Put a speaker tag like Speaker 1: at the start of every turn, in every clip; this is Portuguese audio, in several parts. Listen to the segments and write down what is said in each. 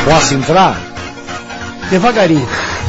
Speaker 1: Posso entrar?
Speaker 2: Devagarinho.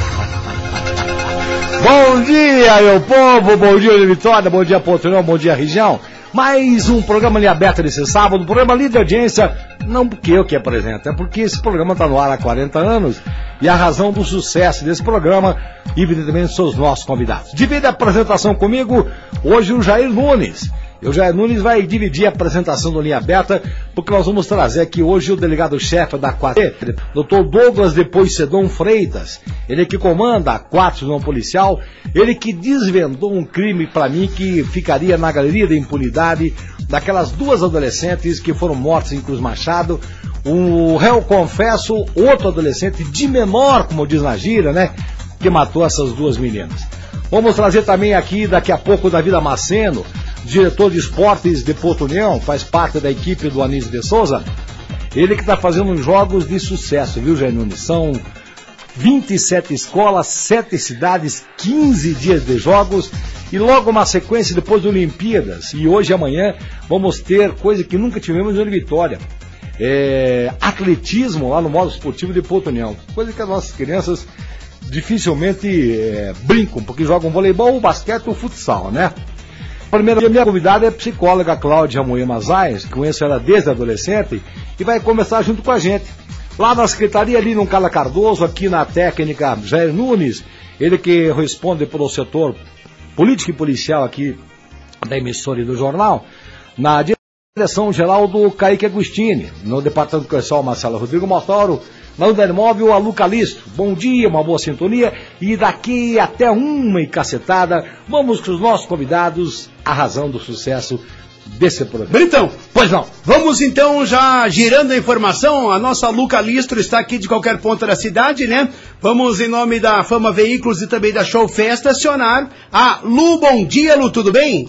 Speaker 1: Bom dia, meu povo, bom dia, Vitória, bom dia, Porto União, bom dia, região. Mais um programa Linha Aberta nesse sábado, um programa líder de audiência, não porque eu que apresento, é porque esse programa está no ar há 40 anos e a razão do sucesso desse programa, evidentemente, são os nossos convidados. Divide a apresentação comigo, hoje o Jair Nunes. O Jair Nunes vai dividir a apresentação do Linha Aberta, porque nós vamos trazer aqui hoje o delegado-chefe da 4T, Dr. Douglas de Poissedon Freitas, ele que comanda a 4 não policial, ele que desvendou um crime para mim que ficaria na galeria da impunidade daquelas 2 adolescentes que foram mortas em Cruz Machado, o réu confesso, outro adolescente de menor, como diz na gíria, né, que matou essas 2 meninas. Vamos trazer também aqui, daqui a pouco, Davi Damasceno, diretor de esportes de Porto União, faz parte da equipe do Anísio de Souza. Ele que está fazendo jogos de sucesso, viu, Jair Nunes? São 27 escolas, 7 cidades, 15 dias de jogos e logo uma sequência depois de Olimpíadas. E hoje e amanhã vamos ter coisa que nunca tivemos em Vitória. Atletismo lá no modo esportivo de Porto União. Coisa que as nossas crianças dificilmente brincam, porque jogam voleibol, basquete ou futsal, né? Primeiro, a minha convidada é a psicóloga Cláudia Moema Zayas, que conheço ela desde adolescente, e vai conversar junto com a gente. Lá na secretaria, ali no Carla Cardoso, aqui na técnica Jair Nunes, ele que responde pelo setor político e policial aqui da emissora e do jornal, na direção geral do Kaique Agostini, no departamento comercial Marcelo Rodrigo Motoro, na Unidade Móvel, a Luca Listo. Bom dia, uma boa sintonia. E daqui até uma e cacetada, vamos com os nossos convidados, a razão do sucesso desse programa.
Speaker 2: Então, pois não. Vamos então já girando a informação. A nossa Luca Listro está aqui de qualquer ponto da cidade, né? Vamos, em nome da Fama Veículos e também da Show Festa, acionar a Lu. Bom dia, Lu, tudo bem?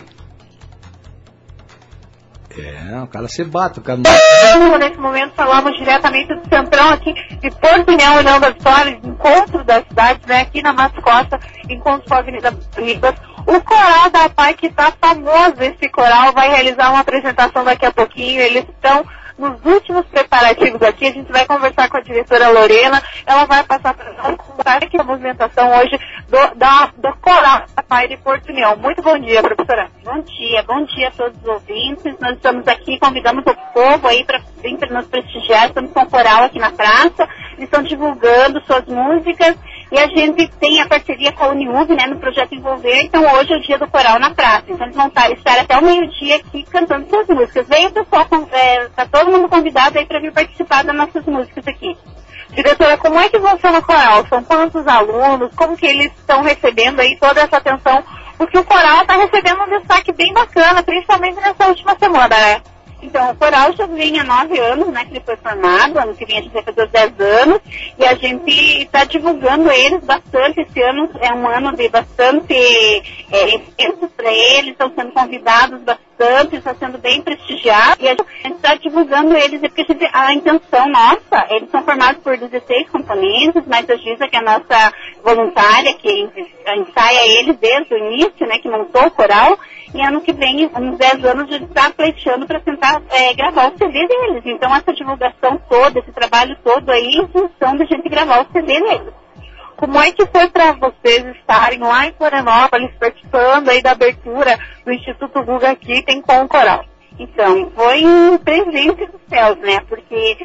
Speaker 1: O cara se bate, o cara
Speaker 3: não... Nesse momento falamos diretamente do centrão aqui de Porto União, União das Vitórias, encontro da cidade, né, aqui na Matos Costa, encontro com a Avenida Ribas. O coral da APAI, que está famoso, esse coral, vai realizar uma apresentação daqui a pouquinho, eles estão nos últimos preparativos aqui, a gente vai conversar com a diretora Lorena, ela vai passar para nós a movimentação hoje do coral da APAI de Porto União. Muito bom dia, professora.
Speaker 4: Bom dia a todos os ouvintes. Nós estamos aqui, convidamos o povo aí para vir nos prestigiar. Estamos com o coral aqui na praça, eles estão divulgando suas músicas e a gente tem a parceria com a Uniub, né, no projeto Envolver. Então hoje é o dia do coral na praça. Então eles vão estar até o meio-dia aqui cantando suas músicas. Vem o pessoal, está todo mundo convidado aí para vir participar das nossas músicas aqui. Diretora, como é que funciona o coral? São quantos alunos? Como que eles estão recebendo aí toda essa atenção? Porque o coral está recebendo um destaque bem bacana, principalmente nessa última semana, né? Então, o coral já vem há 9 anos, né, que ele foi formado, ano que vem a gente vai fazer os 10 anos, e a gente está divulgando eles bastante. Esse ano é um ano de bastante eventos para eles, estão sendo convidados bastante, está sendo bem prestigiado, e a gente está divulgando eles, porque a intenção nossa, eles são formados por 16 componentes, mas a Giza, que é a nossa voluntária, que ensaia eles desde o início, né, que montou o coral, e ano que vem, uns 10 anos, a gente está pleiteando para tentar gravar o CD deles. Então, essa divulgação toda, esse trabalho todo aí, em função da gente gravar o CD deles. Como é que foi para vocês estarem lá em Florianópolis, participando aí da abertura do Instituto Guga aqui, tem com o coral? Então, foi um presente dos céus, né? Porque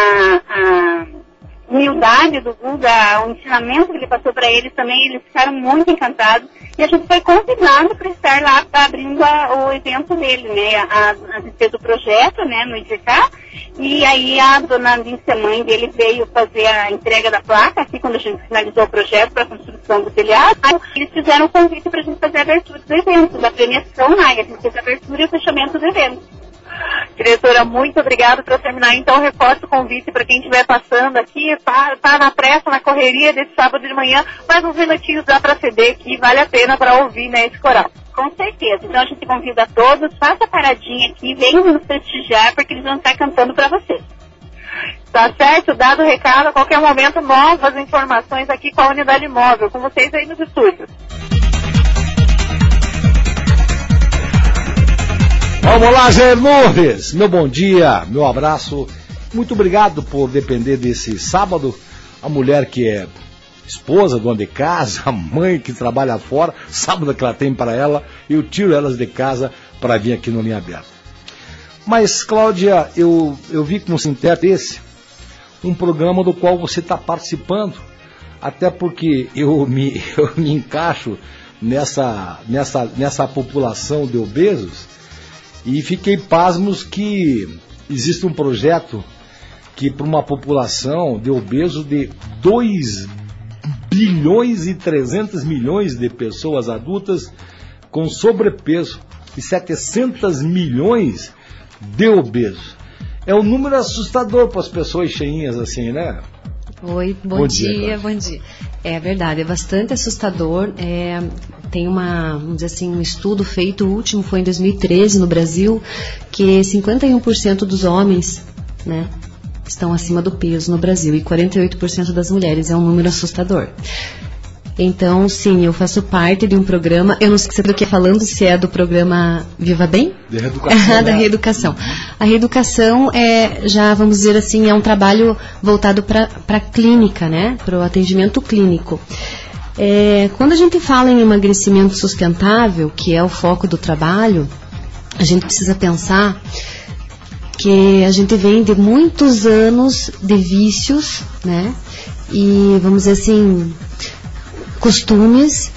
Speaker 4: a humildade do Guga, o ensinamento que ele passou para eles também, eles ficaram muito encantados. E a gente foi convidado para estar lá abrindo o evento dele, né? A respeito do projeto, né? No IGK. E aí a dona Líncia, mãe dele, veio fazer a entrega da placa aqui quando a gente finalizou o projeto para a construção do telhado. Aí eles fizeram um convite para a gente fazer a abertura do evento, da premiação, né? A gente fez a abertura e o fechamento do evento. Diretora, muito obrigada. Para terminar, então, reforço o convite para quem estiver passando aqui, tá na pressa, na correria desse sábado de manhã, mais uns minutinhos dá para ceder aqui, vale a pena para ouvir, né, esse coral. Com certeza. Então a gente convida a todos, faça a paradinha aqui, venham nos prestigiar, porque eles vão estar cantando para vocês. Tá certo? Dado o recado, a qualquer momento, novas informações aqui com a Unidade Móvel, com vocês aí nos estúdios.
Speaker 1: Vamos lá, Jair Nunes, meu bom dia, meu abraço Muito obrigado por depender desse sábado. A mulher que é esposa, dona de casa, a mãe que trabalha fora, sábado que ela tem para ela, eu tiro elas de casa para vir aqui no Linha Aberta. Mas, Cláudia, eu vi com um sintético um programa do qual você está participando, até porque eu me encaixo nessa população de obesos e fiquei pasmos que existe um projeto que para uma população de obesos de 2 bilhões e 300 milhões de pessoas adultas com sobrepeso e 700 milhões de obesos. É um número assustador para as pessoas cheinhas assim, né?
Speaker 5: Oi, bom dia. É verdade, é bastante assustador. Tem vamos dizer assim, um estudo feito, o último foi em 2013 no Brasil, que 51% dos homens, né, estão acima do peso no Brasil e 48% das mulheres. É um número assustador. Então, sim, eu faço parte de um programa, eu não sei do que é falando, se é do programa Viva Bem?
Speaker 1: De reeducação.
Speaker 5: Da reeducação. A reeducação já vamos dizer assim, é um trabalho voltado para a clínica, né? Para o atendimento clínico. Quando a gente fala em emagrecimento sustentável, que é o foco do trabalho, a gente precisa pensar que a gente vem de muitos anos de vícios, né? E vamos dizer assim, costumes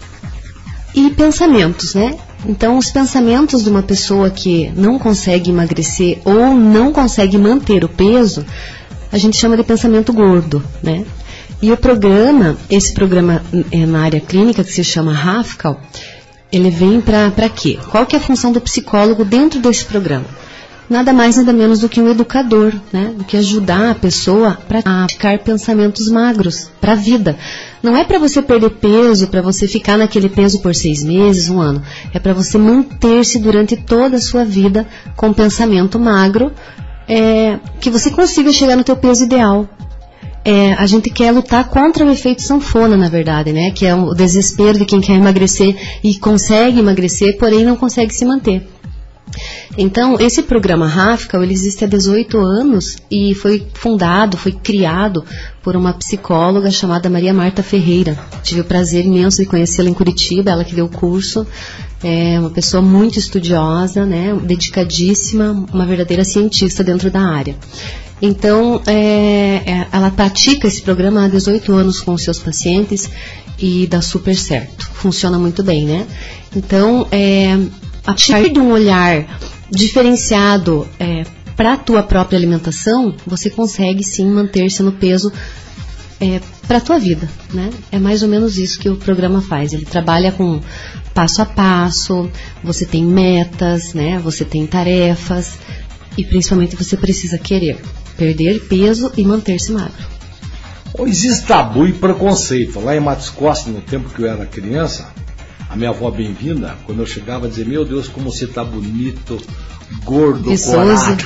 Speaker 5: e pensamentos, né? Então, os pensamentos de uma pessoa que não consegue emagrecer ou não consegue manter o peso, a gente chama de pensamento gordo, né? E esse programa na área clínica, que se chama RAFCAL, ele vem para quê? Qual que é a função do psicólogo dentro desse programa? Nada mais, nada menos do que um educador, né? Do que ajudar a pessoa a ficar pensamentos magros para a vida. Não é para você perder peso, para você ficar naquele peso por 6 meses, 1 ano. É para você manter-se durante toda a sua vida com pensamento magro, que você consiga chegar no teu peso ideal. A gente quer lutar contra o efeito sanfona, na verdade, né? Que é o desespero de quem quer emagrecer e consegue emagrecer, porém não consegue se manter. Então, esse programa RAFCAL, ele existe há 18 anos e foi criado por uma psicóloga chamada Maria Marta Ferreira. Tive o prazer imenso de conhecê-la em Curitiba, ela que deu o curso. É uma pessoa muito estudiosa, né, dedicadíssima, uma verdadeira cientista dentro da área. Então, ela pratica esse programa há 18 anos com os seus pacientes e dá super certo. Funciona muito bem, né? Então, a partir de um olhar diferenciado para a tua própria alimentação, você consegue sim manter-se no peso para a tua vida, né? É mais ou menos isso que o programa faz. Ele trabalha com passo a passo, você tem metas, né? Você tem tarefas e principalmente você precisa querer perder peso e manter-se magro.
Speaker 1: Existe tabu e preconceito. Lá em Matos Costa, no tempo que eu era criança, a minha avó bem-vinda, quando eu chegava, dizia: meu Deus, como você tá bonito, gordo, corado.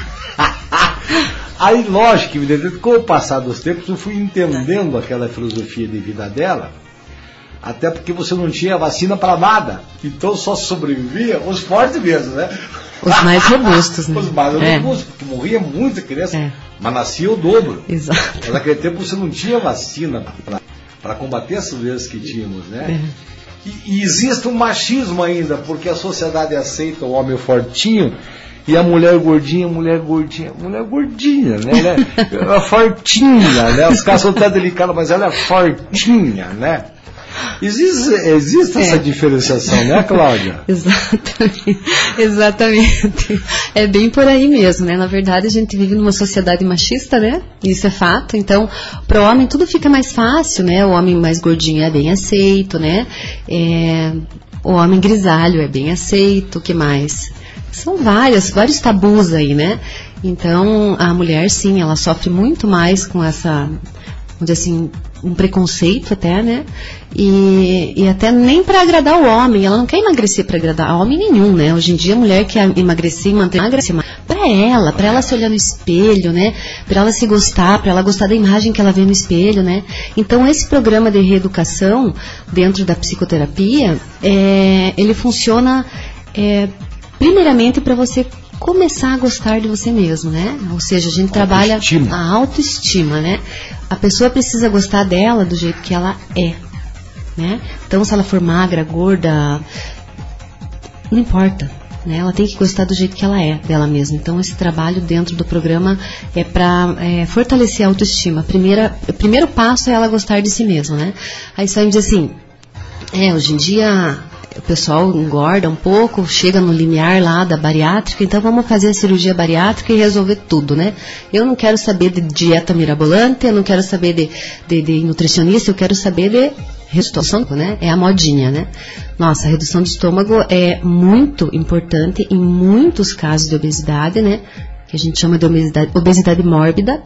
Speaker 1: Aí, lógico que com o passar dos tempos eu fui entendendo aquela filosofia de vida dela, até porque você não tinha vacina para nada, então só sobrevivia os fortes mesmo, né?
Speaker 5: Os mais robustos, né?
Speaker 1: Os mais robustos, porque morria muita criança, mas nascia o dobro.
Speaker 5: Exato.
Speaker 1: Mas naquele tempo você não tinha vacina para combater as doenças que tínhamos, né? E existe um machismo ainda, porque a sociedade aceita o homem fortinho e a mulher gordinha, mulher gordinha, né? Ela é fortinha, né? Os caras são tão delicados, mas ela é fortinha, né? Existe essa diferenciação, né, Cláudia?
Speaker 5: Exatamente. É bem por aí mesmo, né? Na verdade, a gente vive numa sociedade machista, né? Isso é fato. Então, para o homem tudo fica mais fácil, né? O homem mais gordinho é bem aceito, né? O homem grisalho é bem aceito. O que mais? São vários tabus aí, né? Então, a mulher, sim, ela sofre muito mais com essa, vamos dizer assim, um preconceito até, né? E até nem para agradar o homem. Ela não quer emagrecer para agradar homem nenhum, né? Hoje em dia a mulher quer emagrecer e manter emagrecer para ela se olhar no espelho, né? Para ela se gostar, para ela gostar da imagem que ela vê no espelho, né? Então esse programa de reeducação dentro da psicoterapia, ele funciona primeiramente para você começar a gostar de você mesmo, né? Ou seja, a gente trabalha a autoestima, né? A pessoa precisa gostar dela do jeito que ela é, né? Então, se ela for magra, gorda, não importa, né? Ela tem que gostar do jeito que ela é, dela mesma. Então, esse trabalho dentro do programa é para fortalecer a autoestima. O primeiro passo é ela gostar de si mesma, né? Aí você vai me dizer assim, hoje em dia o pessoal engorda um pouco, chega no limiar lá da bariátrica, então vamos fazer a cirurgia bariátrica e resolver tudo, né? Eu não quero saber de dieta mirabolante, eu não quero saber de nutricionista, eu quero saber de redução, né? É a modinha, né? Nossa, a redução do estômago é muito importante em muitos casos de obesidade, né? Que a gente chama de obesidade mórbida.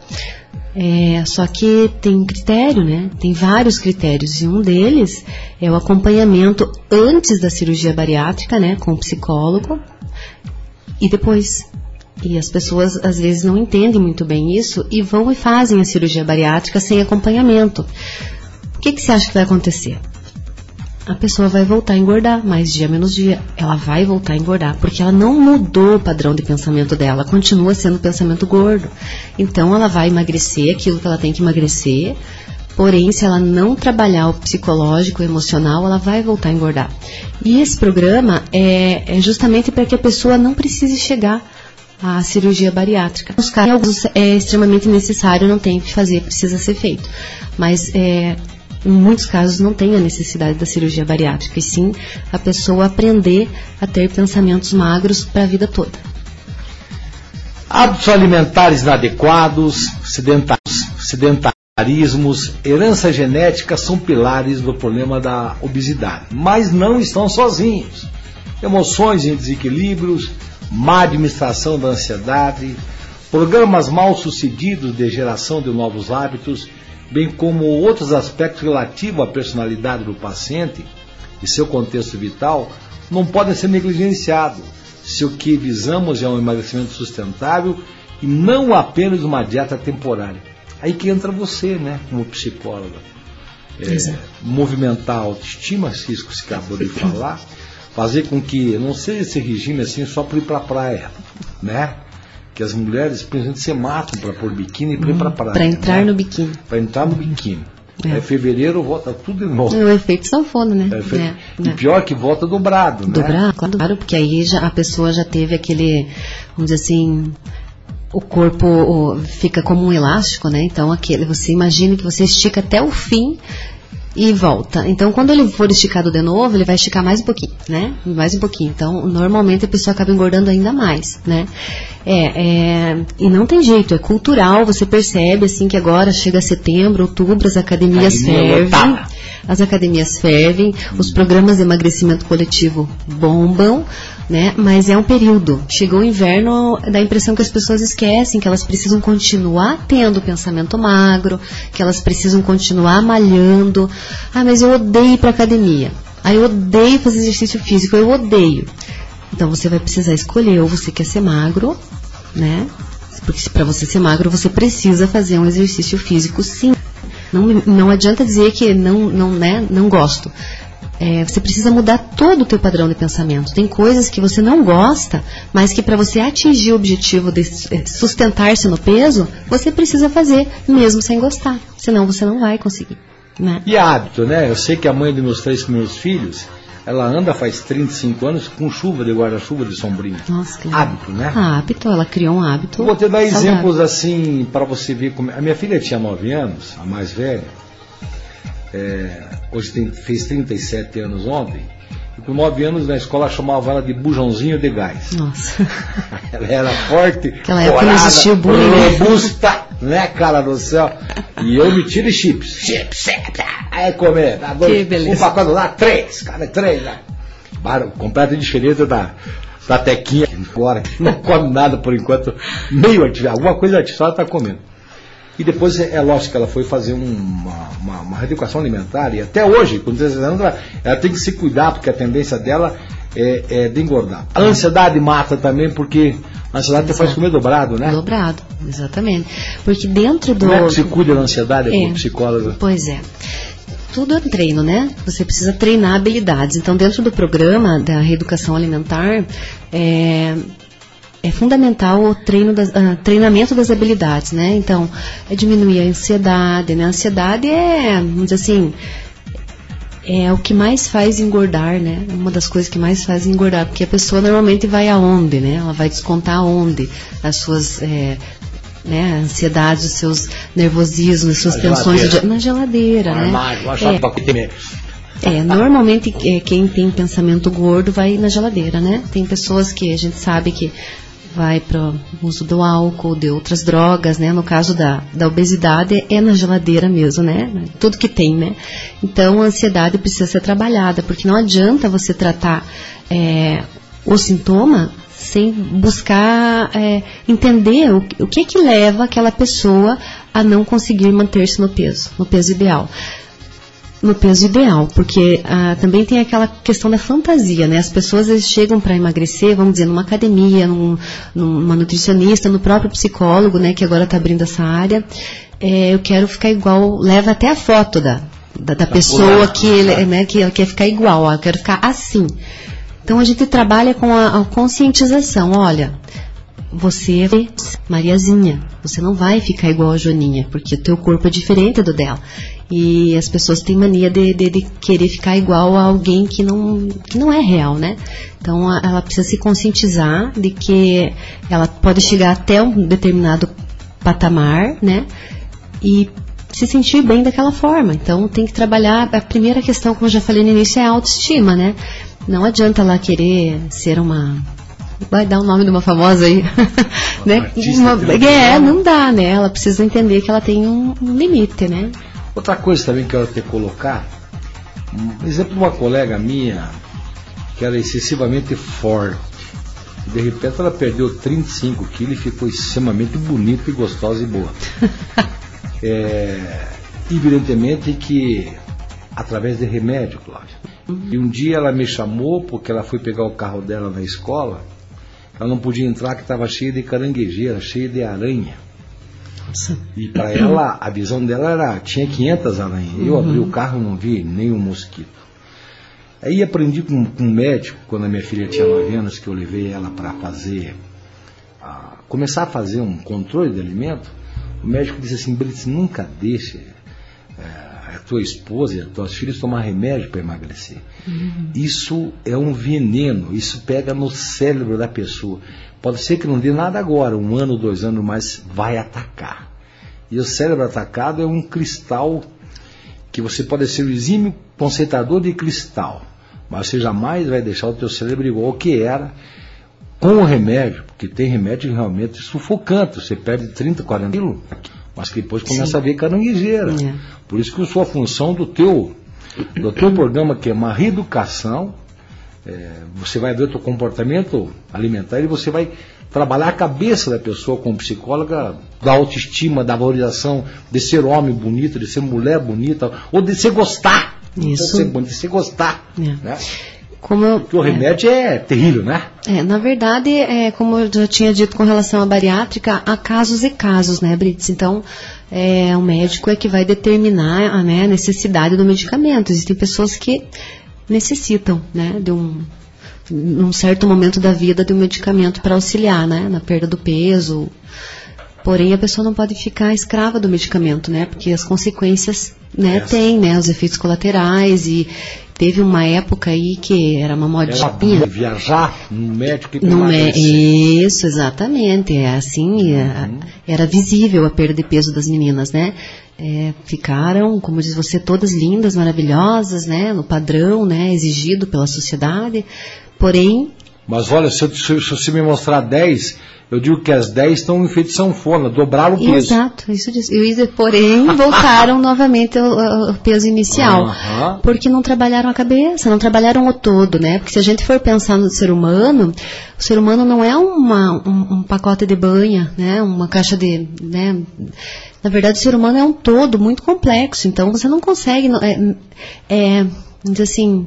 Speaker 5: Só que tem critério, né? Tem vários critérios, e um deles é o acompanhamento antes da cirurgia bariátrica, né? Com o psicólogo, e depois. E as pessoas às vezes não entendem muito bem isso e vão e fazem a cirurgia bariátrica sem acompanhamento. O que você acha que vai acontecer? A pessoa vai voltar a engordar, mais dia menos dia. Ela vai voltar a engordar, porque ela não mudou o padrão de pensamento dela, continua sendo pensamento gordo. Então ela vai emagrecer aquilo que ela tem que emagrecer, porém se ela não trabalhar o psicológico, o emocional, ela vai voltar a engordar. E esse programa é justamente para que a pessoa não precise chegar à cirurgia bariátrica. Nos casos, alguns é extremamente necessário, não tem o que fazer, precisa ser feito. Mas em muitos casos não tem a necessidade da cirurgia bariátrica, e sim a pessoa aprender a ter pensamentos magros para a vida toda.
Speaker 1: Hábitos alimentares inadequados, sedentarismos, herança genética são pilares do problema da obesidade, mas não estão sozinhos. Emoções em desequilíbrios, má administração da ansiedade, programas mal sucedidos de geração de novos hábitos, bem como outros aspectos relativos à personalidade do paciente e seu contexto vital, não podem ser negligenciados, se o que visamos é um emagrecimento sustentável e não apenas uma dieta temporária. Aí que entra você, né, como psicóloga. Movimentar a autoestima, isso que você acabou de falar, fazer com que não seja esse regime assim só para ir para a praia, né? Que as mulheres, principalmente, se matam para pôr biquíni e para ir para a praia.
Speaker 5: Para entrar no biquíni.
Speaker 1: Para entrar no biquíni. Aí fevereiro volta tudo de novo.
Speaker 5: É o efeito sanfona, né?
Speaker 1: E pior que volta dobrado, né?
Speaker 5: Dobrado, claro, porque aí a pessoa já teve aquele, vamos dizer assim, o corpo fica como um elástico, né? Então você imagina que você estica até o fim e volta. Então, quando ele for esticado de novo, ele vai esticar mais um pouquinho, né? Mais um pouquinho. Então, normalmente a pessoa acaba engordando ainda mais, né? E não tem jeito, é cultural. Você percebe, assim, que agora chega setembro, outubro, as academias fervem. As academias fervem, os programas de emagrecimento coletivo bombam, né? Mas é um período. Chegou o inverno, dá a impressão que as pessoas esquecem que elas precisam continuar tendo pensamento magro, que elas precisam continuar malhando. Ah, mas eu odeio ir para academia. Ah, eu odeio fazer exercício físico, eu odeio. Então você vai precisar escolher, ou você quer ser magro, né? Porque para você ser magro, você precisa fazer um exercício físico, sim. Não adianta dizer que não gosto. Você precisa mudar todo o teu padrão de pensamento. Tem coisas que você não gosta, mas que para você atingir o objetivo de sustentar-se no peso, você precisa fazer, mesmo sem gostar. Senão você não vai conseguir, né?
Speaker 1: E hábito, né? Eu sei que a mãe dos meus 3 primeiros filhos, ela anda faz 35 anos com chuva de guarda-chuva de sombrinha. Nossa, que
Speaker 5: hábito,
Speaker 1: né?
Speaker 5: Hábito, ela criou um hábito.
Speaker 1: Vou te dar exemplos assim para você ver como. A minha filha tinha 9 anos, a mais velha. Hoje fez 37 anos ontem. E com 9 anos na escola chamava ela de bujãozinho de gás.
Speaker 5: Nossa.
Speaker 1: Ela era forte,
Speaker 5: aquela época não existia bullying,
Speaker 1: robusta, né, cara do céu. E eu me tiro chips. Aí comer.
Speaker 5: Que beleza.
Speaker 1: Um pacote lá, 3, cara, 3 lá. Completamente diferente da Tequinha agora, que não come nada por enquanto, meio artificial, alguma coisa artificial ela está comendo. E depois é lógico que ela foi fazer uma reeducação alimentar, e até hoje, com 16 anos, ela tem que se cuidar, porque a tendência dela é de engordar. A ansiedade mata também, porque a ansiedade te faz comer dobrado, né?
Speaker 5: Dobrado, exatamente. Porque dentro do...
Speaker 1: Como é que se cuida da ansiedade como psicóloga?
Speaker 5: Pois é. Tudo é treino, né? Você precisa treinar habilidades. Então, dentro do programa da reeducação alimentar, é fundamental o treinamento das habilidades, né? Então, é diminuir a ansiedade, né? A ansiedade vamos dizer assim, é o que mais faz engordar, né? Uma das coisas que mais faz engordar, porque a pessoa normalmente vai aonde, né? Ela vai descontar aonde as suas ansiedades, os seus nervosismos, as suas tensões na geladeira, né? Normalmente quem tem pensamento gordo vai na geladeira, né? Tem pessoas que a gente sabe que vai para o uso do álcool, de outras drogas, né? No caso da obesidade é na geladeira mesmo, né? Tudo que tem, né? Então a ansiedade precisa ser trabalhada, porque não adianta você tratar o sintoma sem buscar entender o que leva aquela pessoa a não conseguir manter-se no peso ideal. No peso ideal, porque também tem aquela questão da fantasia, né? As pessoas às vezes chegam para emagrecer, vamos dizer, numa academia, numa nutricionista, no próprio psicólogo, né? Que agora está abrindo essa área. Eu quero ficar igual, leva até a foto da pessoa que ela quer ficar igual, eu quero ficar assim. Então a gente trabalha com a conscientização, olha, você é Mariazinha, você não vai ficar igual a Joaninha, porque o teu corpo é diferente do dela. E as pessoas têm mania de querer ficar igual a alguém que não é real, né? Então ela precisa se conscientizar de que ela pode chegar até um determinado patamar, né? E se sentir bem daquela forma. Então tem que trabalhar, a primeira questão, como eu já falei no início, é a autoestima, né? Não adianta ela querer ser vai dar o nome de uma famosa aí, né? Não dá, né? Ela precisa entender que ela tem um limite, né?
Speaker 1: Outra coisa também que eu quero colocar, um exemplo de uma colega minha que era excessivamente forte. De repente ela perdeu 35 quilos e ficou extremamente bonita e gostosa e boa. Evidentemente que através de remédio, Cláudia. E um dia ela me chamou porque ela foi pegar o carro dela na escola. Ela não podia entrar, que estava cheia de caranguejeira, cheia de aranha. Nossa. E para ela, a visão dela tinha 500 aranhas. Eu abri o carro e não vi nenhum mosquito. Aí aprendi com um médico, quando a minha filha tinha 9 anos, que eu levei ela para começar a fazer um controle de alimento. O médico disse assim: Brits, nunca deixe a tua esposa e as tuas filhas tomar remédio para emagrecer. Isso é um veneno, isso pega no cérebro da pessoa. Pode ser que não dê nada agora, 1 ano, 2 anos, mas vai atacar. E o cérebro atacado é um cristal que você pode ser o exímio concentrador de cristal, mas você jamais vai deixar o teu cérebro igual ao que era com o remédio, porque tem remédio realmente sufocante, você perde 30, 40 quilos, mas que depois começa a ver caranguejeira. Por isso que a sua função do teu programa, que é uma reeducação, você vai ver o teu comportamento alimentar e você vai trabalhar a cabeça da pessoa como psicóloga, da autoestima, da valorização de ser homem bonito, de ser mulher bonita, ou de se gostar.
Speaker 5: Isso.
Speaker 1: De se gostar. Né?
Speaker 5: Porque
Speaker 1: o remédio é terrível, né?
Speaker 5: Na verdade, como eu já tinha dito com relação à bariátrica, há casos e casos, né, Brits? Então, o médico é que vai determinar a necessidade do medicamento. Existem pessoas que necessitam, né, de num certo momento da vida, de um medicamento para auxiliar, né, na perda do peso. Porém, a pessoa não pode ficar escrava do medicamento, né, porque as consequências, né, tem, né, os efeitos colaterais. E teve uma época aí que era uma modinha.
Speaker 1: Viajar no médico e emagrecer.
Speaker 5: Isso, exatamente. Era visível a perda de peso das meninas, né? Ficaram, como diz você, todas lindas, maravilhosas, né? No padrão, né? Exigido pela sociedade. Porém...
Speaker 1: Mas olha, se você me mostrar 10, eu digo que as 10 estão em feito sanfona, dobraram o peso.
Speaker 5: Exato, isso diz. Porém, voltaram novamente ao peso inicial. Porque não trabalharam a cabeça, não trabalharam o todo, né? Porque se a gente for pensar no ser humano, o ser humano não é um pacote de banha, né? Uma caixa de... né? Na verdade, o ser humano é um todo muito complexo. Então, você não consegue... vamos dizer assim...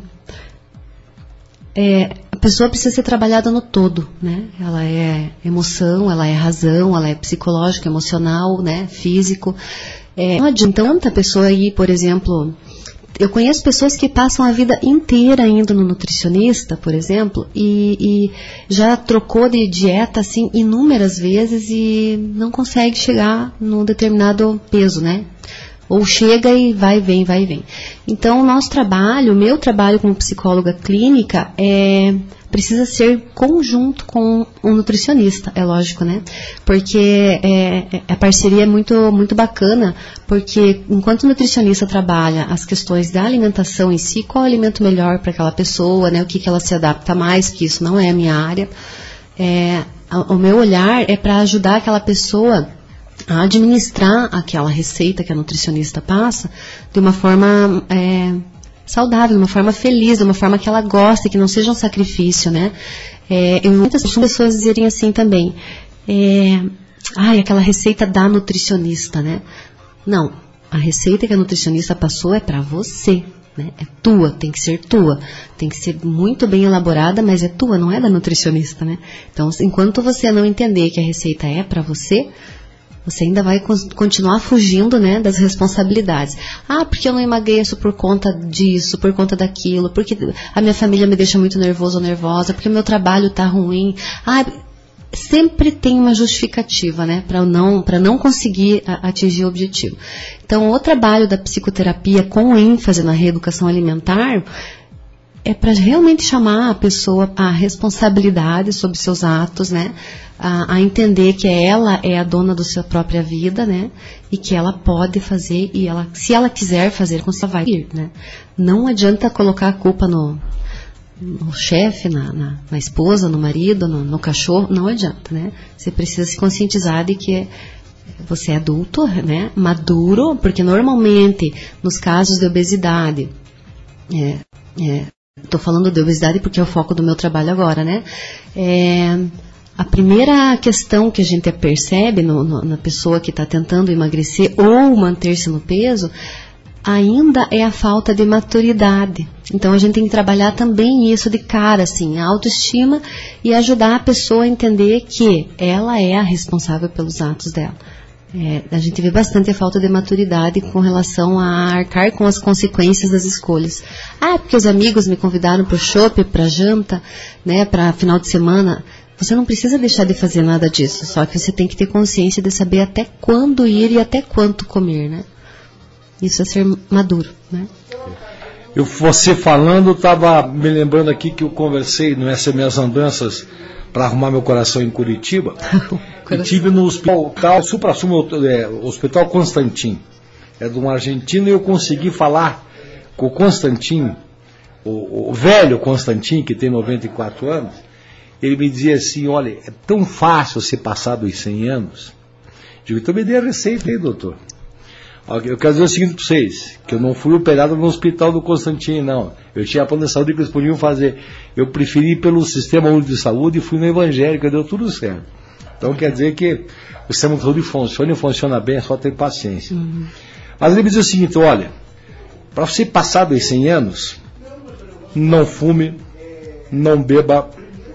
Speaker 5: a pessoa precisa ser trabalhada no todo, né? Ela é emoção, ela é razão, ela é psicológico, emocional, né? Físico. Não adianta a pessoa ir, por exemplo, Eu conheço pessoas que passam a vida inteira indo no nutricionista, por exemplo, e já trocou de dieta assim inúmeras vezes e não consegue chegar num determinado peso, né? Ou chega e vai e vem, vai e vem. Então, o nosso trabalho, o meu trabalho como psicóloga clínica, precisa ser conjunto com um nutricionista, é lógico, né? Porque a parceria é muito, muito bacana, porque enquanto o nutricionista trabalha as questões da alimentação em si, qual é o alimento melhor para aquela pessoa, né? O que ela se adapta mais, que isso não é a minha área. O meu olhar é para ajudar aquela pessoa a administrar aquela receita que a nutricionista passa de uma forma saudável, de uma forma feliz, de uma forma que ela goste, que não seja um sacrifício, né? Muitas pessoas dizerem assim também, aquela receita da nutricionista, né? Não, a receita que a nutricionista passou é para você, né? É tua, tem que ser tua, tem que ser muito bem elaborada, mas é tua, não é da nutricionista, né? Então, enquanto você não entender que a receita é para você ainda vai continuar fugindo, né, das responsabilidades. Porque eu não emagreço por conta disso, por conta daquilo, porque a minha família me deixa muito nervoso ou nervosa, porque o meu trabalho está ruim. Sempre tem uma justificativa, né, para não conseguir atingir o objetivo. Então, o trabalho da psicoterapia com ênfase na reeducação alimentar é para realmente chamar a pessoa à responsabilidade sobre seus atos, né? A entender que ela é a dona da sua própria vida, né? E que ela pode fazer, e se ela quiser fazer, ela vai ir, né? Não adianta colocar a culpa no chefe, na esposa, no marido, no cachorro, não adianta, né? Você precisa se conscientizar de que você é adulto, né? Maduro, porque normalmente nos casos de obesidade, estou falando de obesidade porque é o foco do meu trabalho agora, né? A primeira questão que a gente percebe na pessoa que está tentando emagrecer ou manter-se no peso ainda é a falta de maturidade. Então a gente tem que trabalhar também isso de cara, assim, a autoestima e ajudar a pessoa a entender que ela é a responsável pelos atos dela. A gente vê bastante a falta de maturidade com relação a arcar com as consequências das escolhas. Porque os amigos me convidaram para o shopping, para janta, né, para final de semana. Você não precisa deixar de fazer nada disso, só que você tem que ter consciência de saber até quando ir e até quanto comer, né? Isso é ser maduro, né?
Speaker 1: Você falando, estava me lembrando aqui que eu conversei nessas minhas andanças para arrumar meu coração em Curitiba. Eu tive no hospital supra-sumo, Hospital Constantin, de um argentino, e eu consegui falar com o Constantin, o velho Constantin, que tem 94 anos. Ele me dizia assim: olha, é tão fácil você passar dos 100 anos. Digo, então me dê a receita aí, doutor. Eu quero dizer o seguinte para vocês, que eu não fui operado no hospital do Constantin, não. Eu tinha a plano de saúde que eles podiam fazer. Eu preferi ir pelo Sistema Único de Saúde e fui no evangélico, deu tudo certo. Então quer dizer que o Sistema de Saúde funciona e funciona bem, é só ter paciência. Uhum. Mas ele me dizia o seguinte: olha, para você passar dos 100 anos, não fume, não beba,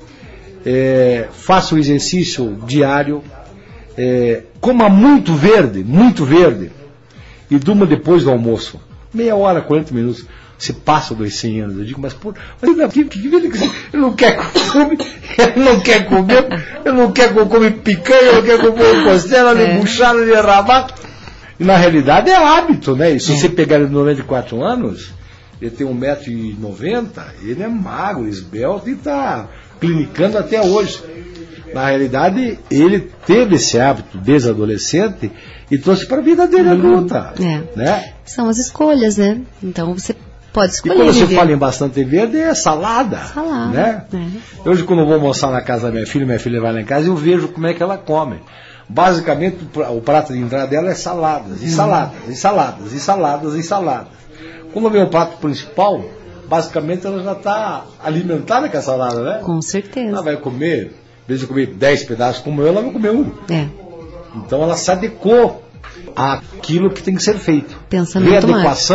Speaker 1: faça o exercício diário, coma muito verde, e durma depois do almoço, meia hora, 40 minutos, você passa dos 100 anos. Eu digo, mas eu não quero comer, eu não quero que eu come picanha, eu não quero que eu come costela, nem buchada, nem rabata. E na realidade é hábito, né? E se você pegar ele de 94 anos, ele tem 1,90 m, ele é magro, esbelto e está clinicando até hoje. Na realidade, ele teve esse hábito desde adolescente e trouxe para a vida dele adulta. Né?
Speaker 5: São as escolhas, né? Então você pode escolher.
Speaker 1: E quando você fala em bastante verde, é salada. Né? Hoje, quando eu vou almoçar na casa da minha filha vai lá em casa, eu vejo como é que ela come. Basicamente, o prato de entrada dela é saladas, e saladas, e saladas, e saladas, e saladas. Quando vem o prato principal, basicamente ela já está alimentada com a salada, né?
Speaker 5: Com certeza.
Speaker 1: Ela vai comer, em vez de comer 10 pedaços como eu, ela vai comer um. Então ela se adequou àquilo que tem que ser feito.
Speaker 5: Pensamento
Speaker 1: readequação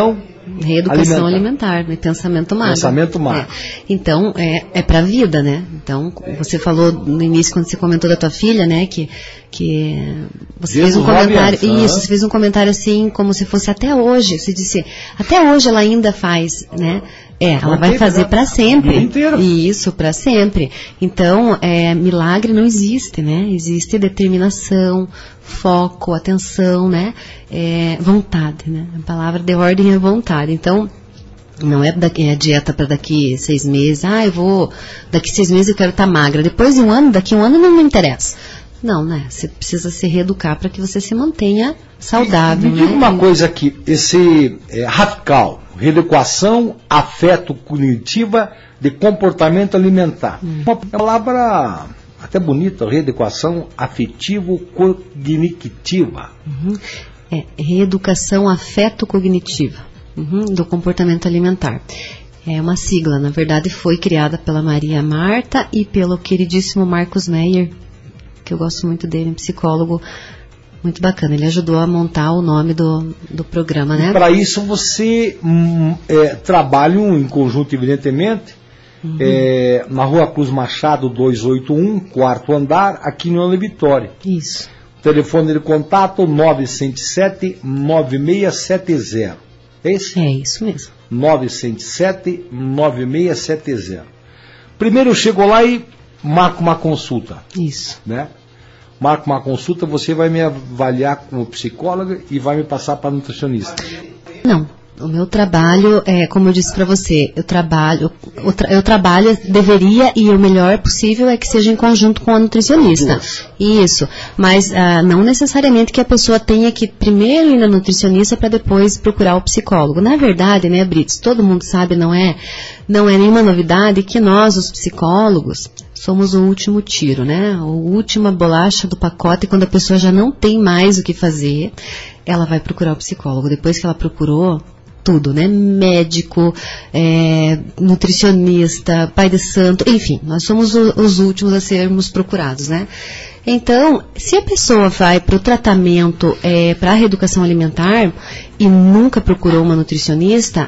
Speaker 5: Reeducação alimentar, né? Pensamento magro.
Speaker 1: Pensamento magro.
Speaker 5: Então, é pra vida, né? Então, você falou no início, quando você comentou da tua filha, né? Que você fez um comentário. Isso, você fez um comentário assim, como se fosse até hoje. Você disse, até hoje ela ainda faz, né? Ela vai fazer para sempre. Isso, para sempre. Então, milagre não existe, né? Existe determinação, foco, atenção, né? Vontade, né? A palavra de ordem é vontade. Então, não é a dieta para daqui 6 meses. Daqui 6 meses eu quero estar magra. Depois de daqui um ano não me interessa. Não, né? Você precisa se reeducar para que você se mantenha saudável.
Speaker 1: Me diga uma coisa aqui, esse radical, reeducação afeto-cognitiva de comportamento alimentar. Uma palavra até bonita, reeducação afetivo-cognitiva.
Speaker 5: Reeducação afeto-cognitiva do comportamento alimentar. É uma sigla, na verdade foi criada pela Maria Marta e pelo queridíssimo Marcos Meyer, que eu gosto muito dele, um psicólogo muito bacana. Ele ajudou a montar o nome do programa, né?
Speaker 1: Para isso você trabalha em conjunto, evidentemente, na Rua Cruz Machado 281, 4º andar, aqui no Ana Vitória.
Speaker 5: Isso.
Speaker 1: Telefone de contato 907-9670. É isso?
Speaker 5: É isso mesmo.
Speaker 1: 907-9670. Primeiro eu chego lá e marco uma consulta.
Speaker 5: Isso.
Speaker 1: Né? Marco uma consulta, você vai me avaliar como psicóloga e vai me passar para nutricionista.
Speaker 5: Não. O meu trabalho, como eu disse para você, eu trabalho, deveria, e o melhor possível é que seja em conjunto com a nutricionista. Isso, mas não necessariamente que a pessoa tenha que primeiro ir na nutricionista para depois procurar o psicólogo. Na verdade, né, Brits, todo mundo sabe, não é nenhuma novidade que nós, os psicólogos, somos o último tiro, né? A última bolacha do pacote, quando a pessoa já não tem mais o que fazer, ela vai procurar o psicólogo. Depois que ela procurou, tudo, né? Médico, nutricionista, pai de santo, enfim, nós somos os últimos a sermos procurados, né? Então, se a pessoa vai para o tratamento, para a reeducação alimentar e nunca procurou uma nutricionista,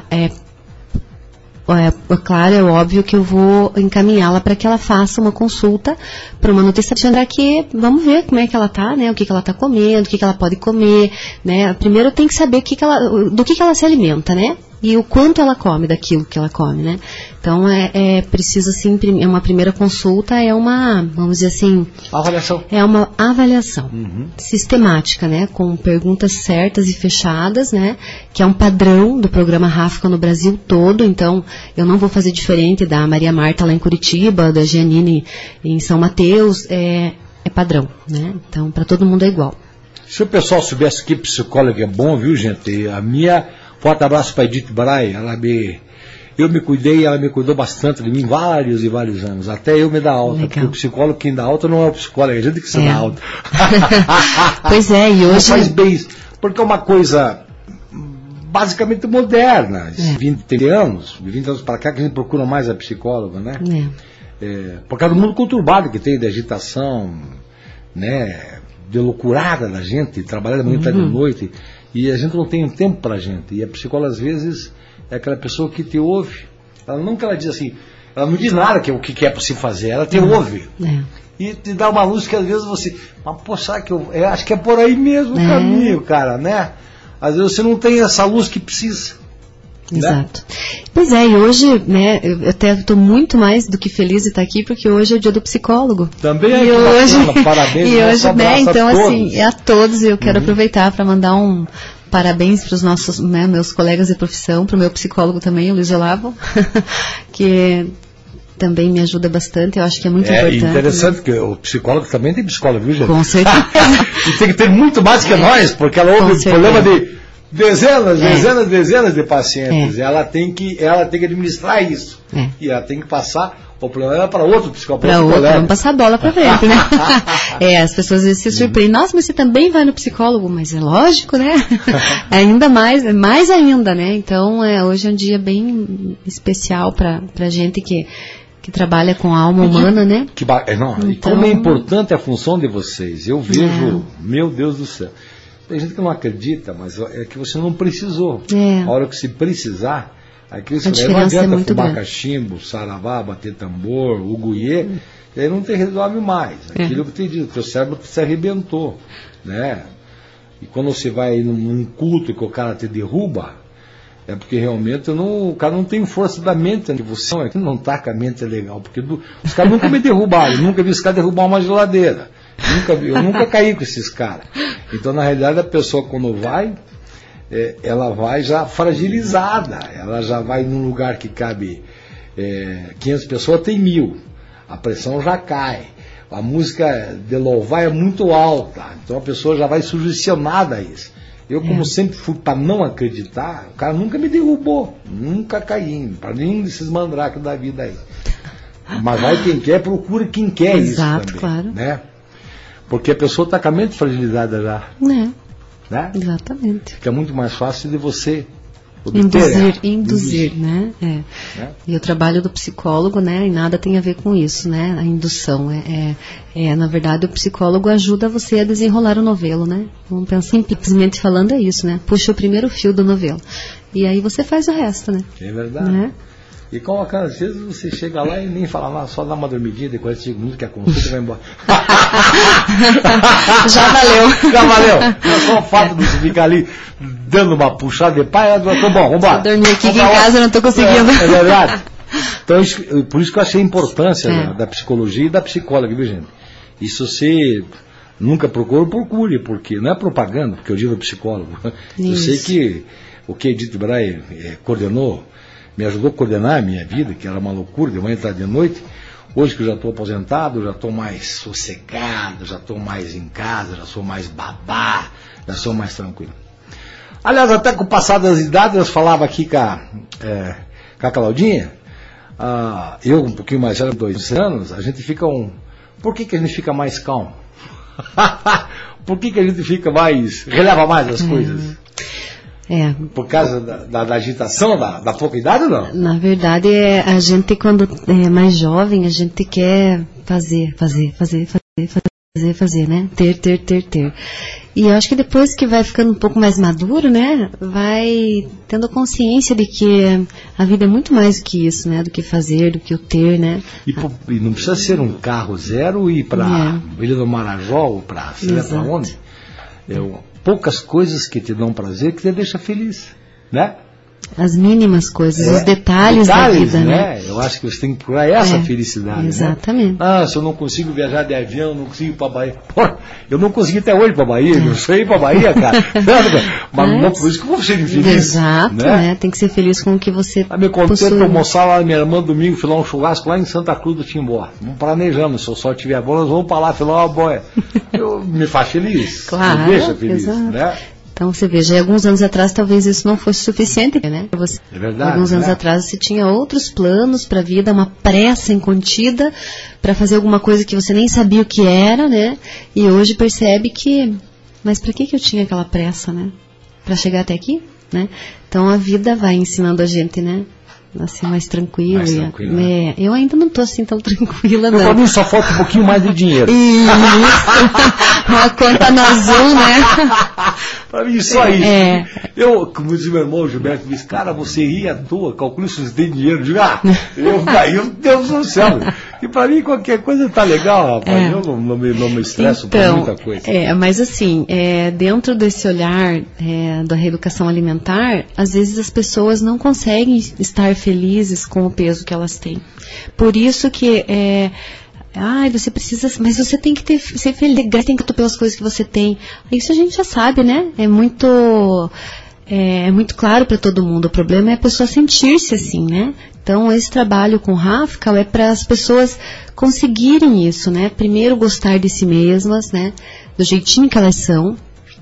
Speaker 5: claro, é óbvio que eu vou encaminhá-la para que ela faça uma consulta para uma nutricionista, que vamos ver como é que ela tá, né? O que ela tá comendo, o que ela pode comer, né? Primeiro tem que saber do que ela se alimenta, né? E o quanto ela come daquilo que ela come, né? Então, precisa sim, uma primeira consulta vamos dizer assim...
Speaker 1: Avaliação.
Speaker 5: É uma avaliação sistemática, né? Com perguntas certas e fechadas, né? Que é um padrão do programa Ráfica no Brasil todo. Então, eu não vou fazer diferente da Maria Marta lá em Curitiba, da Giannini em São Mateus. É padrão, né? Então, para todo mundo é igual.
Speaker 1: Se o pessoal soubesse que psicólogo é bom, viu, gente? A minha... Forte abraço para Edith Bray, eu me cuidei, ela me cuidou bastante de mim vários e vários anos, até eu me dar alta. Legal. Porque o psicólogo quem dá alta não é o psicólogo, é a gente que se dá alta.
Speaker 5: Pois é, e hoje...
Speaker 1: Faz bem isso, porque é uma coisa basicamente moderna, 20 anos para cá que a gente procura mais a psicóloga, né? Por causa do mundo conturbado que tem, de agitação, né? De loucurada da gente, trabalhar da manhã até de noite. E a gente não tem um tempo pra gente. E a psicóloga, às vezes, é aquela pessoa que te ouve. Ela não que ela diz assim, ela não diz nada o que é pra se fazer, ela te ouve. E te dá uma luz que às vezes você... Mas, pô, sabe que eu acho que é por aí mesmo o caminho, cara, né? Às vezes você não tem essa luz que precisa.
Speaker 5: Exato. Né? Pois é, e hoje, né, eu até estou muito mais do que feliz de estar aqui, porque hoje é o dia do psicólogo.
Speaker 1: Também é
Speaker 5: e hoje,
Speaker 1: bacana, parabéns.
Speaker 5: E hoje, né, então assim, a todos eu quero aproveitar para mandar um parabéns para os nossos, né, meus colegas de profissão, para o meu psicólogo também, o Luiz Olavo, que também me ajuda bastante, eu acho que é muito importante. É
Speaker 1: interessante, que o psicólogo também tem psicólogo, viu, gente?
Speaker 5: Com certeza.
Speaker 1: E tem que ter muito mais que nós, porque ela ouve o problema de dezenas de pacientes. Ela tem que administrar isso. E ela tem que passar o problema para outro psicólogo.
Speaker 5: Vamos passar a bola para frente, né? As pessoas às vezes se surpreendem. Nossa, mas você também vai no psicólogo? Mas é lógico, né? Ainda mais ainda, né? Então, hoje é um dia bem especial para gente que trabalha com a alma humana, né?
Speaker 1: Então, e como é importante a função de vocês. Eu vejo, meu Deus do céu. Tem gente que não acredita, mas é que você não precisou. A hora que se precisar, aquilo não adianta fumar cachimbo, saravá, bater tambor, uguiê, e aí não te resolve mais. Aquilo que te diz, o teu cérebro se arrebentou, né? E quando você vai num culto e que o cara te derruba, é porque realmente o cara não tem força da mente, que você não tá com a mente legal, porque os caras nunca me derrubaram, eu nunca vi esse cara derrubar uma geladeira, eu nunca caí com esses caras. Então, na realidade, a pessoa quando vai, ela vai já fragilizada, ela já vai num lugar que cabe 500 pessoas, tem 1000, a pressão já cai. A música de louvar é muito alta, então a pessoa já vai sugestionada a isso. Eu, como sempre fui para não acreditar, o cara nunca me derrubou, nunca caí, para nenhum desses mandraques da vida aí. Mas vai quem quer, procura quem quer.
Speaker 5: Exato,
Speaker 1: isso também,
Speaker 5: claro.
Speaker 1: Né? Porque a pessoa está com a mente fragilizada já. Né?
Speaker 5: Exatamente.
Speaker 1: Fica muito mais fácil de você
Speaker 5: induzir, né? E o trabalho do psicólogo, né? E nada tem a ver com isso, né? A indução na verdade, o psicólogo ajuda você a desenrolar o novelo, né? Vamos pensar simplesmente falando é isso, né? Puxa o primeiro fio do novelo e aí você faz o resto, né?
Speaker 1: É verdade. Né? E como às vezes você chega lá e nem fala nada, só dá uma dormidinha, de 45 minutos que a consulta vai embora.
Speaker 5: Já valeu.
Speaker 1: Já valeu. É só o fato de você ficar ali dando uma puxada de pai, tô bom, vambora.
Speaker 5: Dormir aqui em casa, não tô conseguindo.
Speaker 1: É verdade. Então, por isso que eu achei a importância da psicologia e da psicóloga, viu, gente? E se você nunca procure, porque não é propaganda, porque eu digo psicólogo. Isso. Eu sei que o que Edith Brahe coordenou, me ajudou a coordenar a minha vida, que era uma loucura, de manhã, tarde e de noite. Hoje que eu já estou aposentado, já estou mais sossegado, já estou mais em casa, já sou mais babá, já sou mais tranquilo. Aliás, até com o passar das idades, eu falava aqui com a Claudinha, eu um pouquinho mais velho, 2 anos, a gente fica Por que a gente fica mais calmo? Por que a gente fica releva mais as coisas? Por causa da agitação, da pouca idade ou não?
Speaker 5: Na verdade, a gente quando é mais jovem, a gente quer fazer, né? Ter. E eu acho que depois que vai ficando um pouco mais maduro, né? Vai tendo consciência de que a vida é muito mais do que isso, né? Do que fazer, do que o ter, né?
Speaker 1: E não precisa ser um carro zero e ir para Ilha do Marajó ou para onde? Poucas coisas que te dão prazer, que te deixa feliz, né?
Speaker 5: As mínimas coisas, os detalhes da vida, né?
Speaker 1: Eu acho que você tem que procurar essa felicidade.
Speaker 5: Exatamente.
Speaker 1: Né? Se eu não consigo viajar de avião, não consigo ir para Bahia. Eu não consegui até hoje para Bahia, eu sei ir para Bahia, cara. Mas não por isso que eu vou ser infeliz.
Speaker 5: Exato, né? Tem que ser feliz com o que você
Speaker 1: me contei para almoçar lá, minha irmã, domingo, fui lá um churrasco lá em Santa Cruz do Timbó. Não planejamos, se o sol tiver bom, nós vamos para lá, fui lá uma boia. Me faz feliz.
Speaker 5: Claro,
Speaker 1: me deixa feliz,
Speaker 5: exato.
Speaker 1: Né?
Speaker 5: Então você veja, alguns anos atrás talvez isso não fosse suficiente, né?
Speaker 1: É verdade.
Speaker 5: Alguns anos atrás você tinha outros planos para a vida, uma pressa incontida para fazer alguma coisa que você nem sabia o que era, né? E hoje percebe que, mas para que eu tinha aquela pressa, né? Para chegar até aqui, né? Então a vida vai ensinando a gente, né? Assim, mais tranquilo. Né? Eu ainda não estou assim tão tranquila, não.
Speaker 1: Para mim só falta um pouquinho mais de dinheiro.
Speaker 5: Isso. Uma conta no azul, né?
Speaker 1: Para mim só isso. Eu, como diz meu irmão Gilberto, disse, cara, você ri à toa, calcule se você tem dinheiro. Eu digo, eu caí, meu Deus do céu. E para mim qualquer coisa tá legal, rapaz. Eu não me estresso por muita coisa.
Speaker 5: Mas assim, dentro desse olhar da reeducação alimentar, às vezes as pessoas não conseguem estar felizes com o peso que elas têm. Por isso que você precisa, mas você tem que ser feliz, tem que topar as coisas que você tem. Isso a gente já sabe, né? É muito claro para todo mundo. O problema é a pessoa sentir-se assim, né? Então, esse trabalho com o Rafkal é para as pessoas conseguirem isso, né? Primeiro, gostar de si mesmas, né? Do jeitinho que elas são.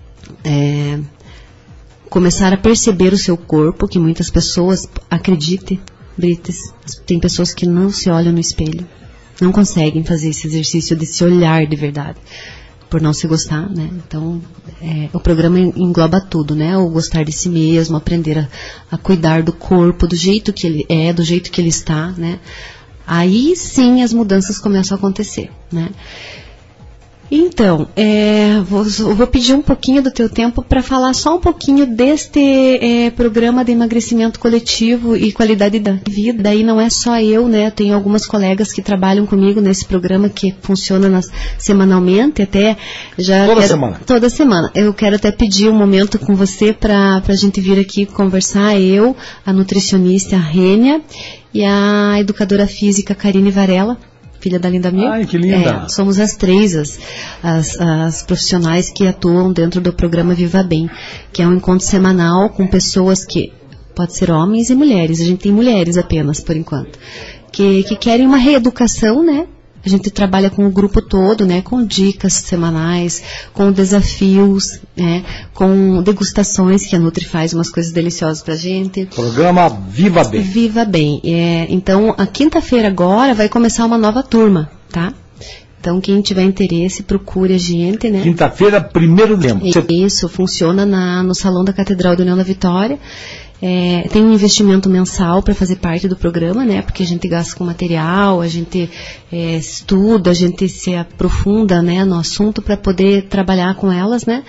Speaker 5: Começar a perceber o seu corpo, que muitas pessoas, acreditem, Brites, tem pessoas que não se olham no espelho. Não conseguem fazer esse exercício de se olhar de verdade, por não se gostar, né? Então, o programa engloba tudo, né? O gostar de si mesmo, aprender a cuidar do corpo, do jeito que ele é, do jeito que ele está, né? Aí sim as mudanças começam a acontecer, né? Então, vou pedir um pouquinho do teu tempo para falar só um pouquinho deste programa de emagrecimento coletivo e qualidade da vida. Daí não é só eu, né? Tenho algumas colegas que trabalham comigo nesse programa que funciona semanalmente, até já... Toda semana. Eu quero até pedir um momento com você para a gente vir aqui conversar, eu, a nutricionista Rênia e a educadora física Karine Varela, filha da Linda Mir.
Speaker 1: Ai, que linda!
Speaker 5: Somos as três as profissionais que atuam dentro do programa Viva Bem, que é um encontro semanal com pessoas que, pode ser homens e mulheres, a gente tem mulheres apenas, por enquanto, que querem uma reeducação, né? A gente trabalha com o grupo todo, né? Com dicas semanais, com desafios, né? Com degustações, que a Nutri faz umas coisas deliciosas pra gente.
Speaker 1: Programa Viva Bem.
Speaker 5: Viva Bem. Então, a quinta-feira agora vai começar uma nova turma, tá? Então, quem tiver interesse, procure a gente, né?
Speaker 1: Quinta-feira, 1º de dezembro.
Speaker 5: Isso, funciona no Salão da Catedral da União da Vitória. Tem um investimento mensal para fazer parte do programa, né? Porque a gente gasta com material, a gente estuda, a gente se aprofunda, né, no assunto para poder trabalhar com elas, né?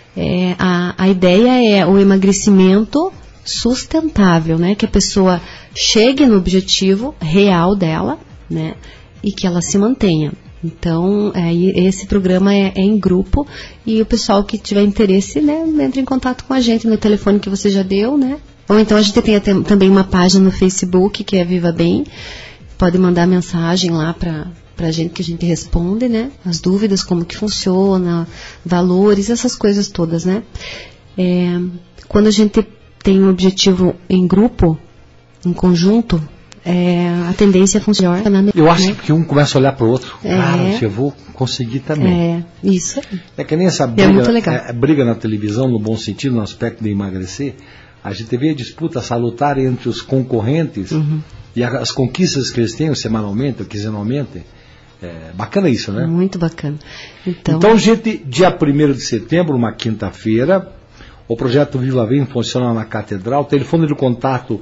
Speaker 5: A ideia é o emagrecimento sustentável, né? Que a pessoa chegue no objetivo real dela, né? E que ela se mantenha. Então, esse programa é em grupo e o pessoal que tiver interesse, né, entra em contato com a gente no telefone que você já deu, né? Ou então a gente tem também uma página no Facebook que é Viva Bem. Pode mandar mensagem lá pra gente que a gente responde, né? As dúvidas, como que funciona, valores, essas coisas todas, né? Quando a gente tem um objetivo em grupo, em conjunto, a tendência é funcionar.
Speaker 1: Eu acho que um começa a olhar para o outro. Claro, eu vou conseguir também.
Speaker 5: Isso.
Speaker 1: É que nem essa briga,
Speaker 5: muito legal.
Speaker 1: Briga na televisão, no bom sentido, no aspecto de emagrecer. A gente vê a disputa salutar entre os concorrentes e as conquistas que eles têm semanalmente ou quinzenalmente. Bacana isso, né?
Speaker 5: Muito bacana.
Speaker 1: Então, gente, dia 1º de setembro, uma quinta-feira, o projeto Viva Bem funciona na Catedral. Telefone de contato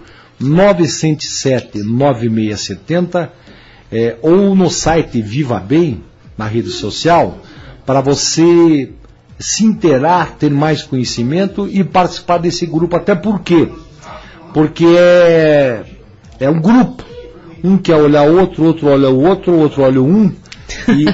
Speaker 1: 907-9670 ou no site Viva Bem, na rede social, para você se inteirar, ter mais conhecimento e participar desse grupo. Até por quê? Porque é um grupo. Um quer olhar o outro, outro olha o outro, outro olha um. E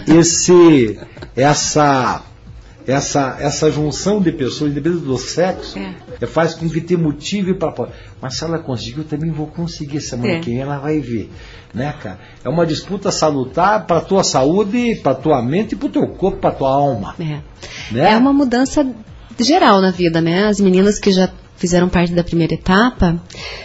Speaker 1: essa junção de pessoas, independente do sexo, faz com que te motive para... Mas se ela conseguiu, eu também vou conseguir. Semana que vem ela vai ver. Né, cara? É uma disputa salutar para a tua saúde, para a tua mente, para o teu corpo, para a tua alma. Né?
Speaker 5: É uma mudança geral na vida, né? As meninas que já fizeram parte da primeira etapa,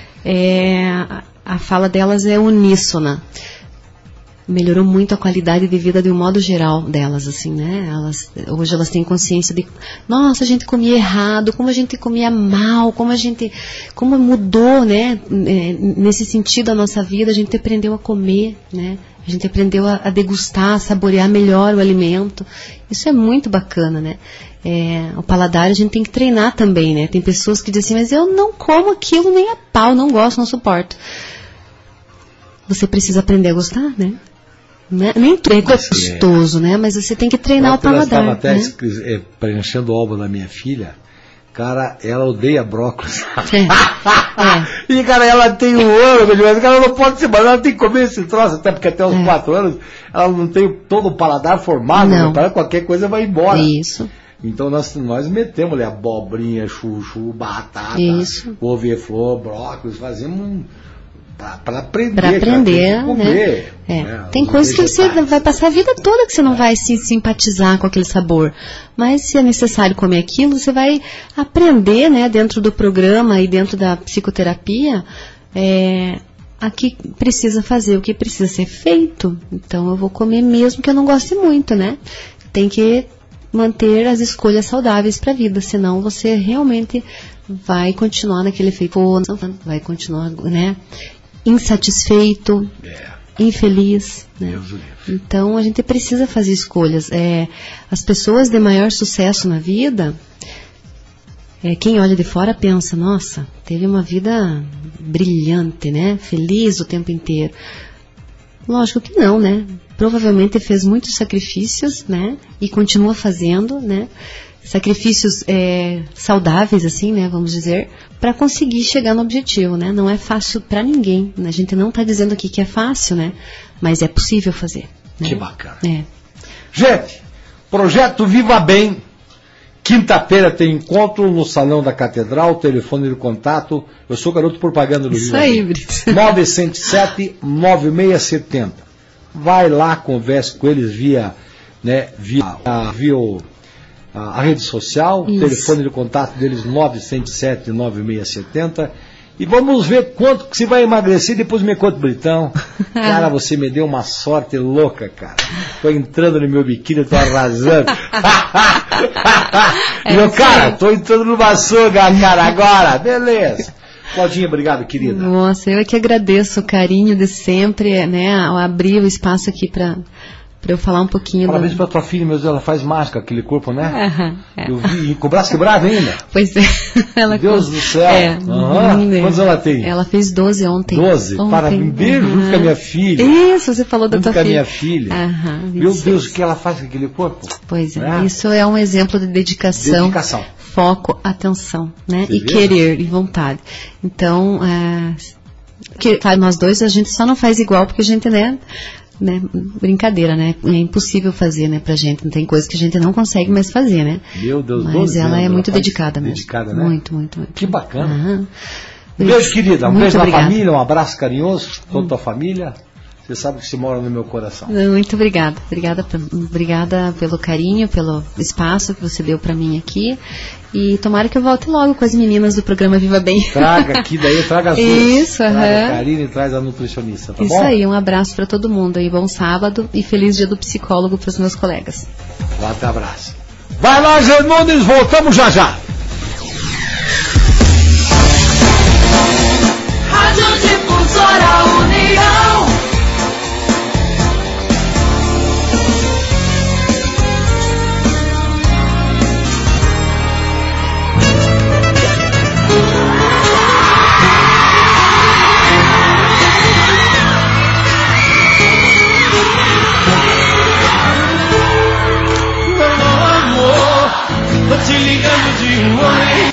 Speaker 5: a fala delas é uníssona. Melhorou muito a qualidade de vida de um modo geral delas, assim, né? Hoje elas têm consciência de, nossa, a gente comia errado, como a gente comia mal, como mudou, né? Nesse sentido a nossa vida, a gente aprendeu a comer, né? A gente aprendeu a degustar, a saborear melhor o alimento. Isso é muito bacana, né? O paladar a gente tem que treinar também, né? Tem pessoas que dizem assim, mas eu não como aquilo nem a pau, não gosto, não suporto. Você precisa aprender a gostar, né? Nem tudo é gostoso, né? Mas você tem que treinar o paladar. Eu estava
Speaker 1: até preenchendo o álbum da minha filha. Cara, ela odeia brócolis. E, cara, ela tem 1 ano, mas ela não pode ser, mas ela tem que comer esse troço, até porque até os 4 anos ela não tem todo o paladar formado, né? Para qualquer coisa vai embora.
Speaker 5: Isso.
Speaker 1: Então nós metemos ali abobrinha, chuchu, batata, couve-flor, brócolis, fazemos para aprender.
Speaker 5: Para aprender, né? Tem coisas que você vai passar a vida toda que você não vai se simpatizar com aquele sabor. Mas se é necessário comer aquilo, você vai aprender, né, dentro do programa e dentro da psicoterapia, a que precisa fazer, o que precisa ser feito. Então eu vou comer mesmo que eu não goste muito, né? Tem que manter as escolhas saudáveis para a vida, senão você realmente vai continuar naquele efeito, vai continuar, né, insatisfeito, infeliz, né? Então a gente precisa fazer escolhas. As pessoas de maior sucesso na vida, quem olha de fora pensa, nossa, teve uma vida brilhante, né? Feliz o tempo inteiro. Lógico que não, né? provavelmente fez muitos sacrifícios, né? E continua fazendo, né? Sacrifícios saudáveis, assim, né? Vamos dizer, para conseguir chegar no objetivo, né? Não é fácil para ninguém. Né? A gente não está dizendo aqui que é fácil, né? Mas é possível fazer. Né?
Speaker 1: Que bacana.
Speaker 5: É.
Speaker 1: Gente, Projeto Viva Bem. Quinta-feira tem encontro no Salão da Catedral, telefone de contato. Eu sou garoto propaganda do
Speaker 5: Isso aí, Brito.
Speaker 1: 907-9670. Vai lá, converse com eles via a rede social,
Speaker 5: Isso.
Speaker 1: telefone de contato deles 907-9670. E vamos ver quanto que você vai emagrecer, depois me conta, Britão. Cara, você me deu uma sorte louca, cara. Tô entrando no meu biquíni, tô arrasando. Meu cara, tô entrando no açougue, cara, agora. Beleza. Claudinha, obrigado, querida.
Speaker 5: Nossa, eu é que agradeço o carinho de sempre, né? Ao abrir o espaço aqui para eu falar um pouquinho.
Speaker 1: Parabéns pra tua filha, meu Deus, ela faz mágica, aquele corpo, né?
Speaker 5: É.
Speaker 1: Eu vi, e com o braço quebrado ainda.
Speaker 5: Pois é. Ela
Speaker 1: Deus do céu. Quantos ela tem?
Speaker 5: Ela fez 12 ontem.
Speaker 1: 12? Parabéns, beijo junto com a minha filha.
Speaker 5: Isso, você falou da tua filha.
Speaker 1: Junto com a minha filha. Meu Deus, o que ela faz com aquele corpo?
Speaker 5: Pois é, isso é um exemplo de dedicação. Foco, atenção, né? E querer, e vontade. Então, nós dois, a gente só não faz igual porque a gente, né, brincadeira, né? É impossível fazer, né, pra gente. Não tem coisa que a gente não consegue mais fazer, né?
Speaker 1: Meu Deus,
Speaker 5: mas ela é muito dedicada mesmo.
Speaker 1: Dedicada, né?
Speaker 5: Muito, muito, muito.
Speaker 1: Que bacana. Beijo, querida. Um beijo na família, um abraço carinhoso toda a tua família. Você sabe que você mora no meu coração.
Speaker 5: Muito obrigada. Obrigada pelo carinho, pelo espaço que você deu pra mim aqui. E tomara que eu volte logo com as meninas do programa Viva Bem.
Speaker 1: Traga aqui, daí traga as duas.
Speaker 5: Isso,
Speaker 1: traga a Karine e traz a nutricionista, tá bom?
Speaker 5: Isso aí, um abraço pra todo mundo aí. Bom sábado e feliz dia do psicólogo pros meus colegas.
Speaker 1: Forte abraço. Vai lá, Germões, voltamos já já.
Speaker 6: Rádio Difusora União.
Speaker 7: Tô te ligando de um orelhão.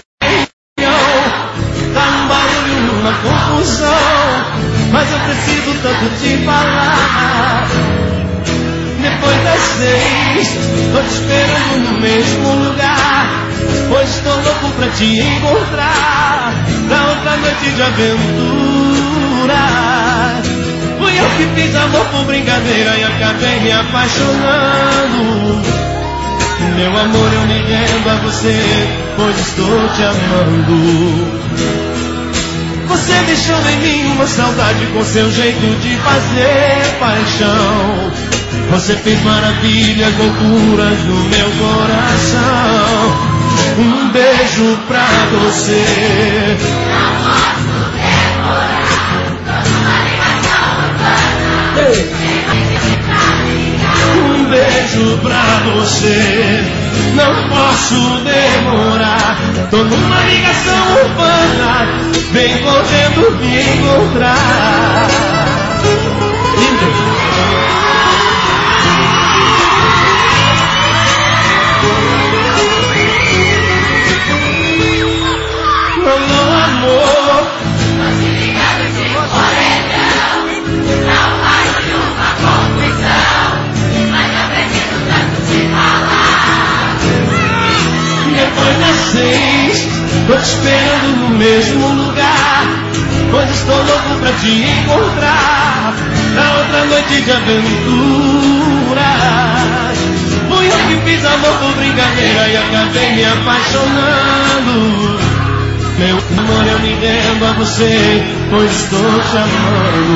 Speaker 7: Tá um barulho, uma confusão, mas eu preciso tanto te falar. Depois das 6, tô te esperando no mesmo lugar. Hoje tô louco pra te encontrar, pra outra noite de aventura. Fui eu que fiz amor por brincadeira e acabei me apaixonando. Meu amor, eu me rendo a você, pois estou te amando. Você deixou em mim uma saudade com seu jeito de fazer paixão. Você fez maravilhas, loucuras no meu coração. Um beijo pra você.
Speaker 6: Não posso demorar, tô numa ligação urbana.
Speaker 7: Um beijo pra você. Não posso demorar, tô numa ligação urbana. Vem correndo me encontrar. Alô, amor.
Speaker 6: Tô te ligando de orelhão. Não vai nenhuma confusão, mas eu preciso tanto te falar.
Speaker 7: Depois das 6, tô te esperando no mesmo lugar, pois estou louco pra te encontrar, na outra noite de aventura. Fui eu que fiz amor por brincadeira e acabei me apaixonando. Meu amor, eu me rendo a você, pois estou te amando.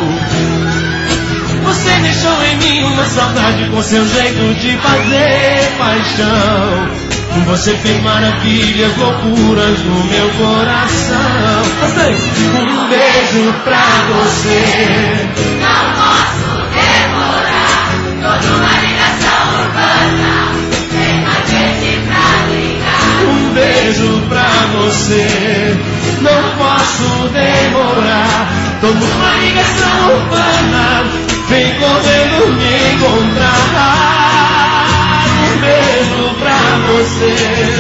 Speaker 7: Você deixou em mim uma saudade com seu jeito de fazer paixão. Você fez maravilhas, loucuras no meu coração. Um beijo pra você.
Speaker 6: Não posso demorar, tô numa ligação urbana. Tem mais gente pra ligar.
Speaker 7: Um beijo pra você. Não posso demorar, tô numa ligação urbana. Vem correndo me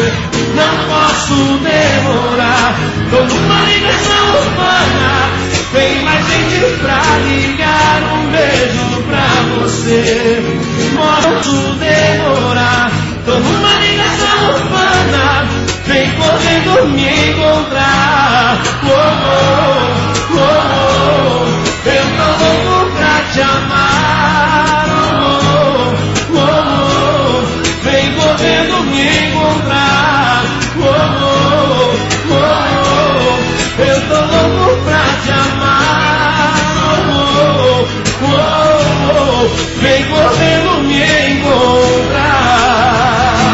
Speaker 7: não posso demorar. Tô numa ligação urbana, vem mais gente pra ligar um beijo pra você. Posso demorar, tô numa ligação urbana, vem correndo me encontrar. Oh, oh, oh, oh, eu tô louco pra te amar. Oh, oh, oh, oh, vem correndo me encontrar. Oh, oh, oh, oh, eu tô louco pra te amar. Oh, oh, oh, oh, vem correndo me encontrar.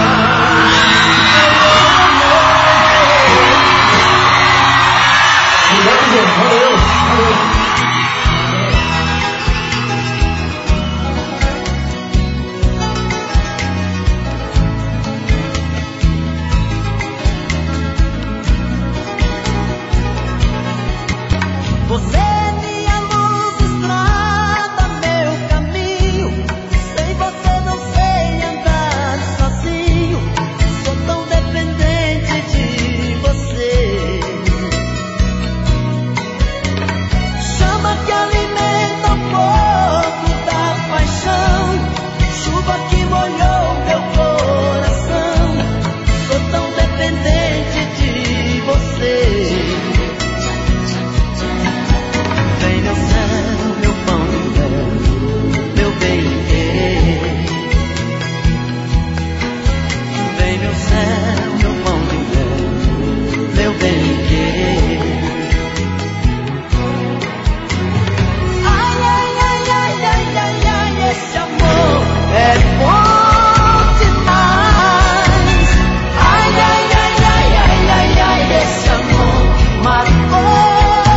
Speaker 6: Você é minha luz, estrada, meu caminho. Sem você não sei andar sozinho. Sou tão dependente de você. Chama que alimenta o fogo da paixão. Chuva que molhou meu coração. Sou tão dependente de você. Vem meu céu, meu pão de mel, meu bem-querer. Vem meu céu, meu pão de mel, meu bem-querer. Ai, ai, ai, ai, ai, ai, ai, esse amor é bom demais. Ai, ai, ai, ai, ai, ai, ai, esse amor marcou.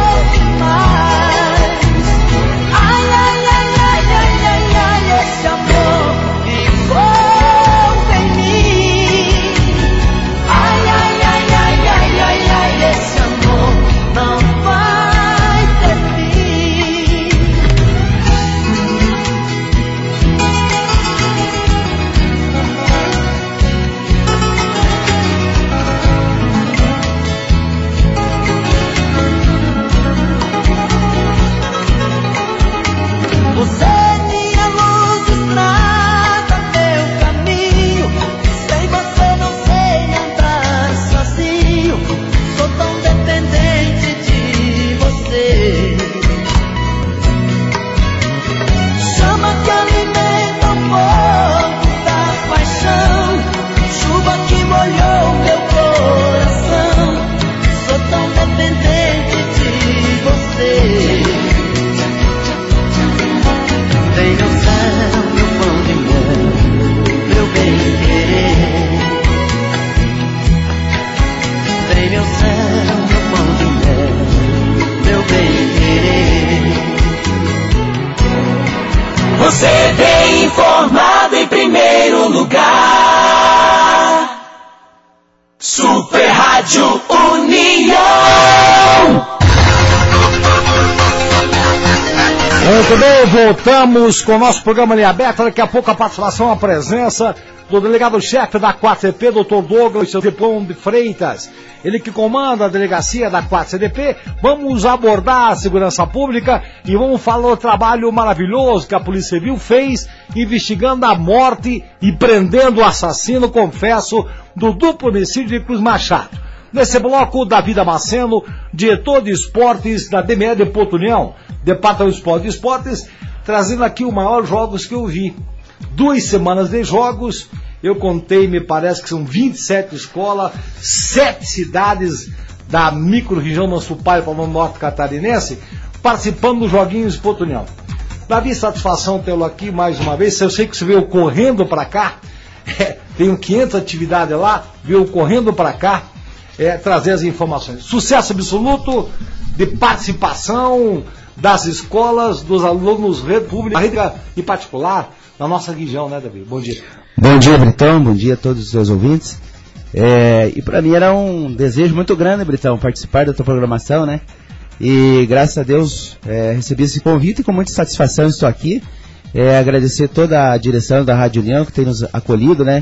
Speaker 6: Você é minha luz, estrada, meu caminho. Sem você não sei andar sozinho. Sou tão dependente de você. Chama que alimenta o fogo da paixão. Chuva que molhou meu coração. Sou tão dependente de você. Vem meu céu, meu pão de mel, meu bem-querer. Vem meu céu, meu pão de mel, meu bem-querer.
Speaker 8: Você bem informado em primeiro lugar. Super Rádio União.
Speaker 1: Muito bem, voltamos com o nosso programa Linha Aberta. Daqui a pouco a participação, a presença do delegado-chefe da 4CDP, Dr. Douglas Diplom de Freitas. Ele que comanda a delegacia da 4CDP. Vamos abordar a segurança pública e vamos falar do trabalho maravilhoso que a Polícia Civil fez, investigando a morte e prendendo o assassino, confesso, do duplo homicídio de Cruz Machado. Nesse bloco, Davi Damasceno, diretor de esportes da DME de Porto União, Departamento de Esportes, trazendo aqui os maiores jogos que eu vi. 2 semanas de jogos, eu contei, me parece que são 27 escolas, 7 cidades da micro-região Mansupá e Palmão Norte Catarinense, participando dos joguinhos de Porto União. Davi, satisfação tê-lo aqui mais uma vez. Eu sei que você veio correndo para cá, tenho 500 atividades lá, veio correndo para cá, trazer as informações. Sucesso absoluto de participação das escolas, dos alunos, rede pública, rede e particular, na nossa região, né, Davi? Bom dia.
Speaker 9: Bom dia, Britão, bom dia a todos os seus ouvintes. E para mim era um desejo muito grande, Britão, participar da tua programação, né? E graças a Deus recebi esse convite e com muita satisfação estou aqui. Agradecer toda a direção da Rádio União que tem nos acolhido, né?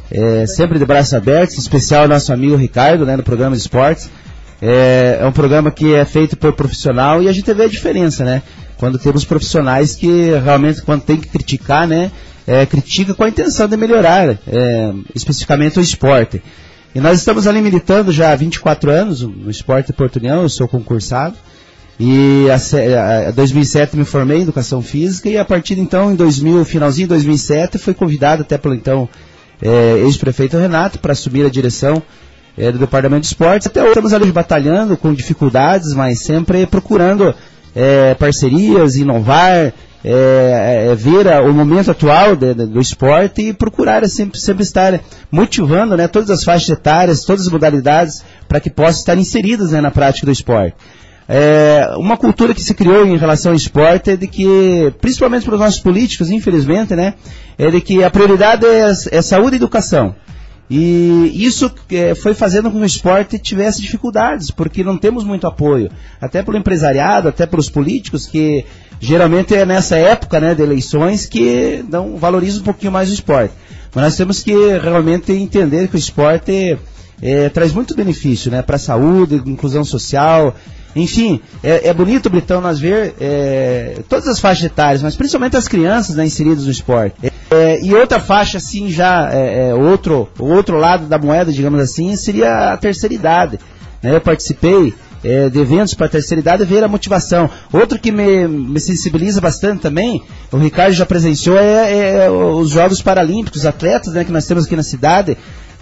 Speaker 9: sempre de braços abertos, em especial o nosso amigo Ricardo, né, no programa de esportes. É um programa que é feito por profissional e a gente vê a diferença, né? Quando temos profissionais que realmente, quando tem que criticar, né, critica com a intenção de melhorar, especificamente o esporte. E nós estamos ali militando já há 24 anos no esporte de Porto União, eu sou concursado. E em 2007 me formei em Educação Física e a partir de então, finalzinho de 2007, fui convidado até pelo então ex-prefeito Renato para assumir a direção do Departamento de Esportes. Até hoje estamos ali batalhando com dificuldades, mas sempre procurando parcerias, inovar, ver o momento atual do esporte e procurar sempre estar motivando, né, todas as faixas etárias, todas as modalidades para que possam estar inseridas, né, na prática do esporte. Uma cultura que se criou em relação ao esporte é de que, principalmente para os nossos políticos, infelizmente, né, é de que a prioridade é saúde e educação. E isso foi fazendo com que o esporte tivesse dificuldades, porque não temos muito apoio, até pelo empresariado, até pelos políticos, que geralmente é nessa época, né, de eleições que valorizam um pouquinho mais o esporte. Mas nós temos que realmente entender que o esporte traz muito benefício, né, para a saúde, inclusão social. Enfim, é bonito, Britão, nós ver todas as faixas etárias, mas principalmente as crianças, né, inseridas no esporte. E outra faixa, assim, já, o outro lado da moeda, digamos assim, seria a terceira idade. Né? Eu participei de eventos para a terceira idade e ver a motivação. Outro que me sensibiliza bastante também, o Ricardo já presenciou, os Jogos Paralímpicos, os atletas, né, que nós temos aqui na cidade,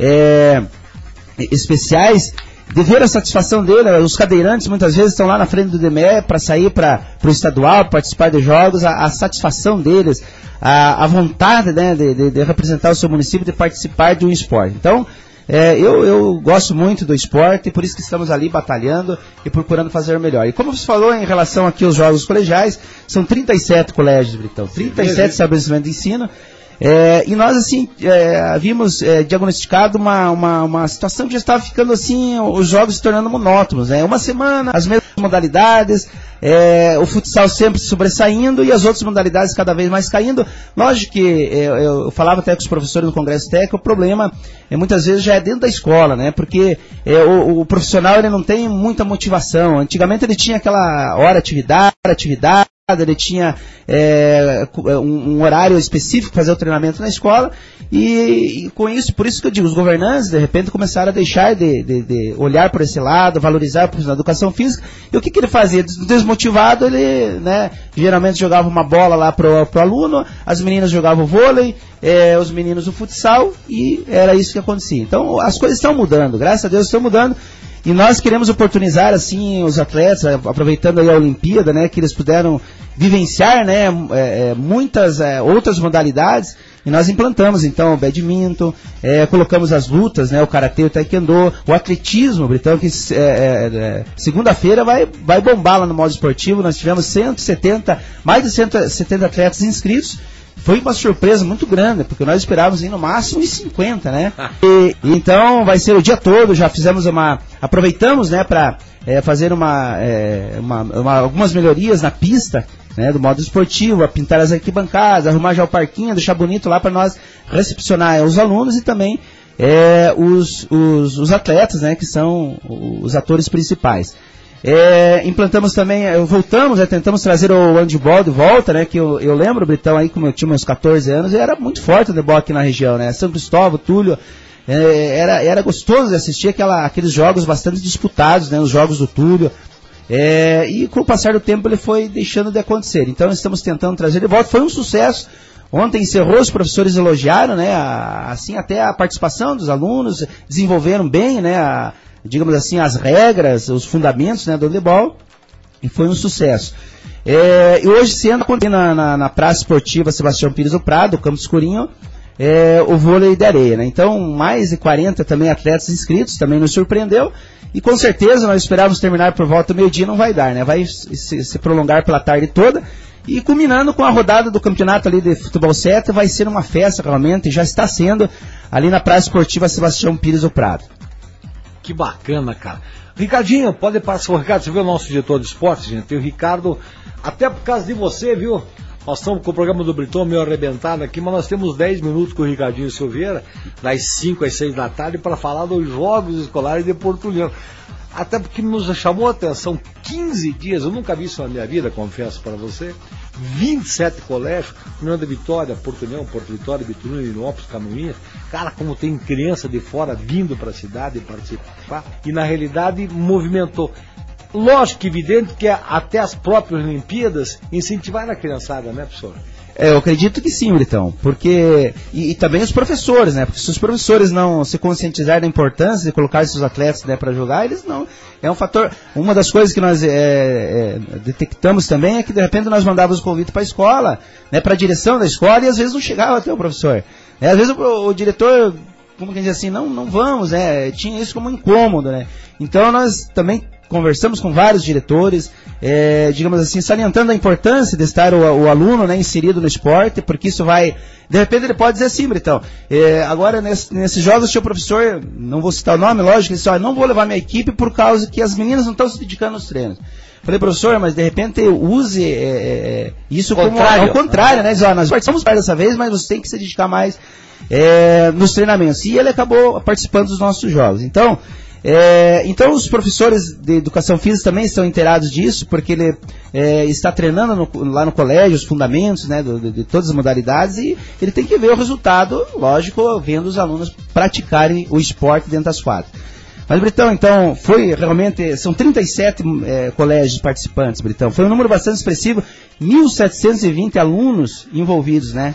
Speaker 9: especiais, de ver a satisfação dele. Os cadeirantes muitas vezes estão lá na frente do DME para sair para o estadual, participar de jogos, a satisfação deles, a vontade, né, de representar o seu município, de participar de um esporte. Então, eu gosto muito do esporte e por isso que estamos ali batalhando e procurando fazer o melhor. E como você falou em relação aqui aos jogos colegiais, são 37 colégios, Britão, 37 estabelecimentos de ensino. E nós, assim, havíamos diagnosticado uma situação que já estava ficando, assim, os jogos se tornando monótonos, né? Uma semana, as mesmas modalidades, o futsal sempre sobressaindo e as outras modalidades cada vez mais caindo. Lógico que eu falava até com os professores no Congresso Técnico, o problema muitas vezes já é dentro da escola, né? Porque o profissional ele não tem muita motivação. Antigamente ele tinha aquela hora atividade, ele tinha um horário específico para fazer o treinamento na escola e com isso, por isso que eu digo, os governantes de repente começaram a deixar de olhar por esse lado, valorizar a profissão da educação física. E o que ele fazia? Desmotivado, ele, né, geralmente jogava uma bola lá pro aluno, as meninas jogavam vôlei, os meninos o futsal, e era isso que acontecia. Então as coisas estão mudando, graças a Deus estão mudando. E nós queremos oportunizar, assim, os atletas, aproveitando aí a Olimpíada, né, que eles puderam vivenciar, né, muitas outras modalidades, e nós implantamos, então, o badminton, colocamos as lutas, né, o karatê, o taekwondo, o atletismo, Britão, que segunda-feira vai bombar lá no modo esportivo. Nós tivemos mais de 170 atletas inscritos. Foi uma surpresa muito grande, porque nós esperávamos ir no máximo em 50, né? E então vai ser o dia todo. Já fizemos aproveitamos, né, para fazer algumas melhorias na pista, né, do modo esportivo, a pintar as arquibancadas, arrumar já o parquinho, deixar bonito lá para nós recepcionar os alunos e também os atletas, né, que são os atores principais. Implantamos também, tentamos trazer o handball de volta, né, que eu lembro, Britão, aí como eu tinha uns 14 anos, era muito forte o handball aqui na região, né, São Cristóvão, Túlio, era gostoso de assistir aqueles jogos bastante disputados, né, os jogos do Túlio, e com o passar do tempo ele foi deixando de acontecer. Então estamos tentando trazer de volta, foi um sucesso. Ontem encerrou, os professores elogiaram, né, assim, até a participação dos alunos, desenvolveram bem, né, digamos assim, as regras, os fundamentos, né, do handebol, e foi um sucesso. E hoje, sendo na Praça Esportiva Sebastião Pires do Prado, Campo Escurinho, o vôlei de areia, né? Então, mais de 40 também atletas inscritos, também nos surpreendeu, e com certeza nós esperávamos terminar por volta do meio-dia, não vai dar, né? Vai se prolongar pela tarde toda, e culminando com a rodada do campeonato ali de futebol 7, vai ser uma festa realmente, e já está sendo ali na Praça Esportiva Sebastião Pires do Prado.
Speaker 1: Que bacana, cara. Ricardinho, pode passar o Ricardo, você viu o nosso diretor de esportes, gente? Tem o Ricardo, até por causa de você, viu? Nós estamos com o programa do Britão meio arrebentado aqui, mas nós temos 10 minutos com o Ricardinho Silveira, das 5 às 6 da tarde, para falar dos Jogos Escolares de Porto União. Até porque nos chamou a atenção 15 dias, eu nunca vi isso na minha vida, confesso para você, 27 colégios, União da Vitória, Porto União, Porto Vitória, Bituruna, Linópolis, Canoinhas, cara, como tem criança de fora vindo para a cidade participar, e na realidade movimentou. Lógico que evidente que até as próprias Olimpíadas incentivaram a criançada, né, professor?
Speaker 9: Eu acredito que sim, Britão, porque, e também os professores, né, porque se os professores não se conscientizarem da importância de colocar esses atletas, né, para jogar, eles não, é um fator, uma das coisas que nós detectamos também é que de repente nós mandávamos o convite para a escola, né, para a direção da escola, e às vezes não chegava até o professor, né, às vezes o diretor, como que diz assim, não vamos, né, tinha isso como um incômodo, né, então nós também conversamos com vários diretores, digamos assim, salientando a importância de estar o aluno, né, inserido no esporte, porque isso vai, de repente ele pode dizer assim, Britão, agora nesses jogos tinha o professor, não vou citar o nome, lógico, ele disse, não vou levar minha equipe por causa que as meninas não estão se dedicando aos treinos. Falei, professor, mas de repente use isso como ao contrário, né, diz, nós participamos dessa vez, mas você tem que se dedicar mais nos treinamentos, e ele acabou participando dos nossos jogos. Então os professores de educação física também estão inteirados disso, porque ele está treinando lá no colégio os fundamentos, né, de todas as modalidades, e ele tem que ver o resultado, lógico, vendo os alunos praticarem o esporte dentro das quadras. Mas, Britão, então, foi realmente, são 37 colégios participantes, Britão, foi um número bastante expressivo, 1.720 alunos envolvidos, né,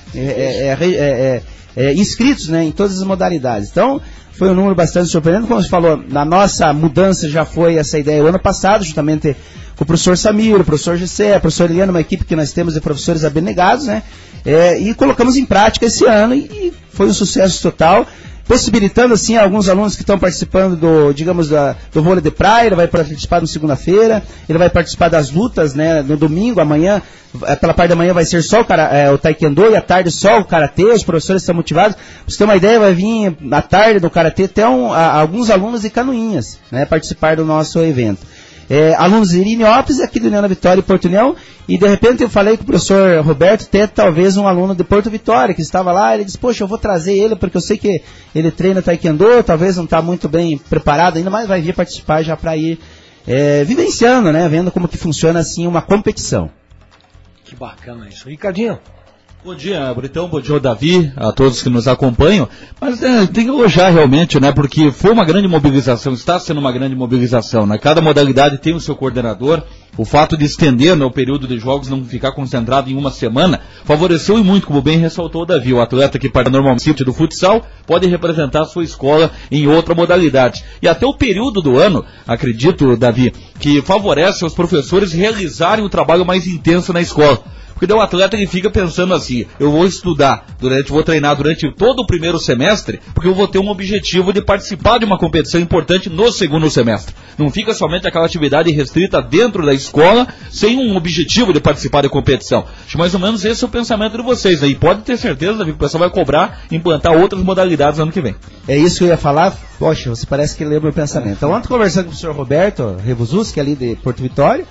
Speaker 9: inscritos, né, em todas as modalidades. Então, foi um número bastante surpreendente, como você falou, na nossa mudança já foi essa ideia o ano passado, justamente com o professor Samir, o professor Gessé, a professora Eliana, uma equipe que nós temos de professores abnegados, né, e colocamos em prática esse ano e foi um sucesso total, possibilitando assim alguns alunos que estão participando do vôlei de praia, ele vai participar na segunda-feira, ele vai participar das lutas, né, no domingo, amanhã, pela parte da manhã vai ser só o taekwondo e à tarde só o karatê, os professores estão motivados, pra você ter uma ideia, vai vir à tarde do karatê até alguns alunos de Canoinhas, né, participar do nosso evento. Alunos de Linópolis aqui do União da Vitória e Porto União, e de repente eu falei com o professor Roberto, até talvez um aluno de Porto Vitória que estava lá, ele disse, poxa, eu vou trazer ele porque eu sei que ele treina taekwondo, talvez não está muito bem preparado ainda, mas vai vir participar já para ir vivenciando, né, vendo como que funciona assim uma competição.
Speaker 1: Que bacana isso. Ricardinho.
Speaker 10: Bom dia, Britão, bom dia, Davi, a todos que nos acompanham, mas tem que elogiar realmente, né, porque foi uma grande mobilização, está sendo uma grande mobilização, né, cada modalidade tem o seu coordenador, o fato de estender, né, o período de jogos, não ficar concentrado em uma semana, favoreceu e muito, como bem ressaltou o Davi, o atleta que para normalmente do futsal pode representar a sua escola em outra modalidade, e até o período do ano, acredito, Davi, que favorece os professores realizarem o trabalho mais intenso na escola. Porque daí o atleta ele fica pensando assim, eu vou estudar, vou treinar durante todo o primeiro semestre, porque eu vou ter um objetivo de participar de uma competição importante no segundo semestre. Não fica somente aquela atividade restrita dentro da escola, sem um objetivo de participar da competição. Acho mais ou menos esse é o pensamento de vocês, né? E pode ter certeza, Davi, que o pessoal vai cobrar, implantar outras modalidades no ano que vem.
Speaker 9: É isso que eu ia falar, poxa, você parece que lembra o pensamento. Então, ontem conversando com o professor Roberto Rebuzuski, ali de Porto Vitória,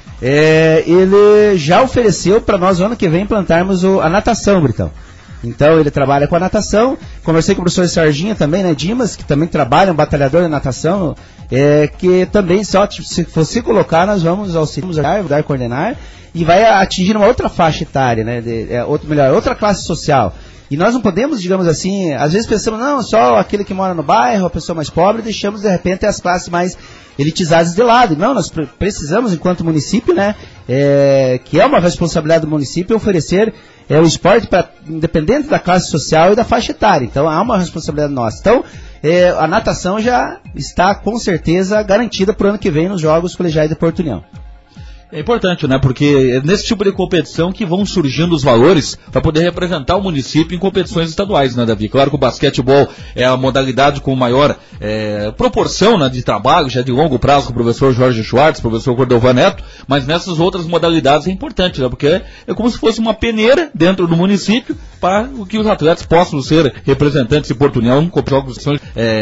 Speaker 9: ele já ofereceu para nós o ano que vem implantarmos a natação, Britão. Então ele trabalha com a natação. Conversei com o professor Sarginha também, né, Dimas, que também trabalha, um batalhador de natação, que também só se você colocar nós vamos auxiliar, dar coordenar, e vai atingir uma outra faixa etária, né, outra classe social. E nós não podemos, digamos assim, às vezes pensamos, não, só aquele que mora no bairro, a pessoa mais pobre, deixamos de repente as classes mais elitizadas de lado. Não, nós precisamos, enquanto município, né, que é uma responsabilidade do município, oferecer o esporte para independente da classe social e da faixa etária. Então, há uma responsabilidade nossa. Então, a natação já está, com certeza, garantida para o ano que vem nos Jogos Colegiais de Porto União.
Speaker 10: É importante, né? Porque é nesse tipo de competição que vão surgindo os valores para poder representar o município em competições estaduais, né, Davi? Claro que o basquetebol é a modalidade com maior proporção, né, de trabalho, já de longo prazo com o professor Jorge Schwartz, professor Cordovan Neto, mas nessas outras modalidades é importante, né? Porque é como se fosse uma peneira dentro do município para que os atletas possam ser representantes de Porto União com jogos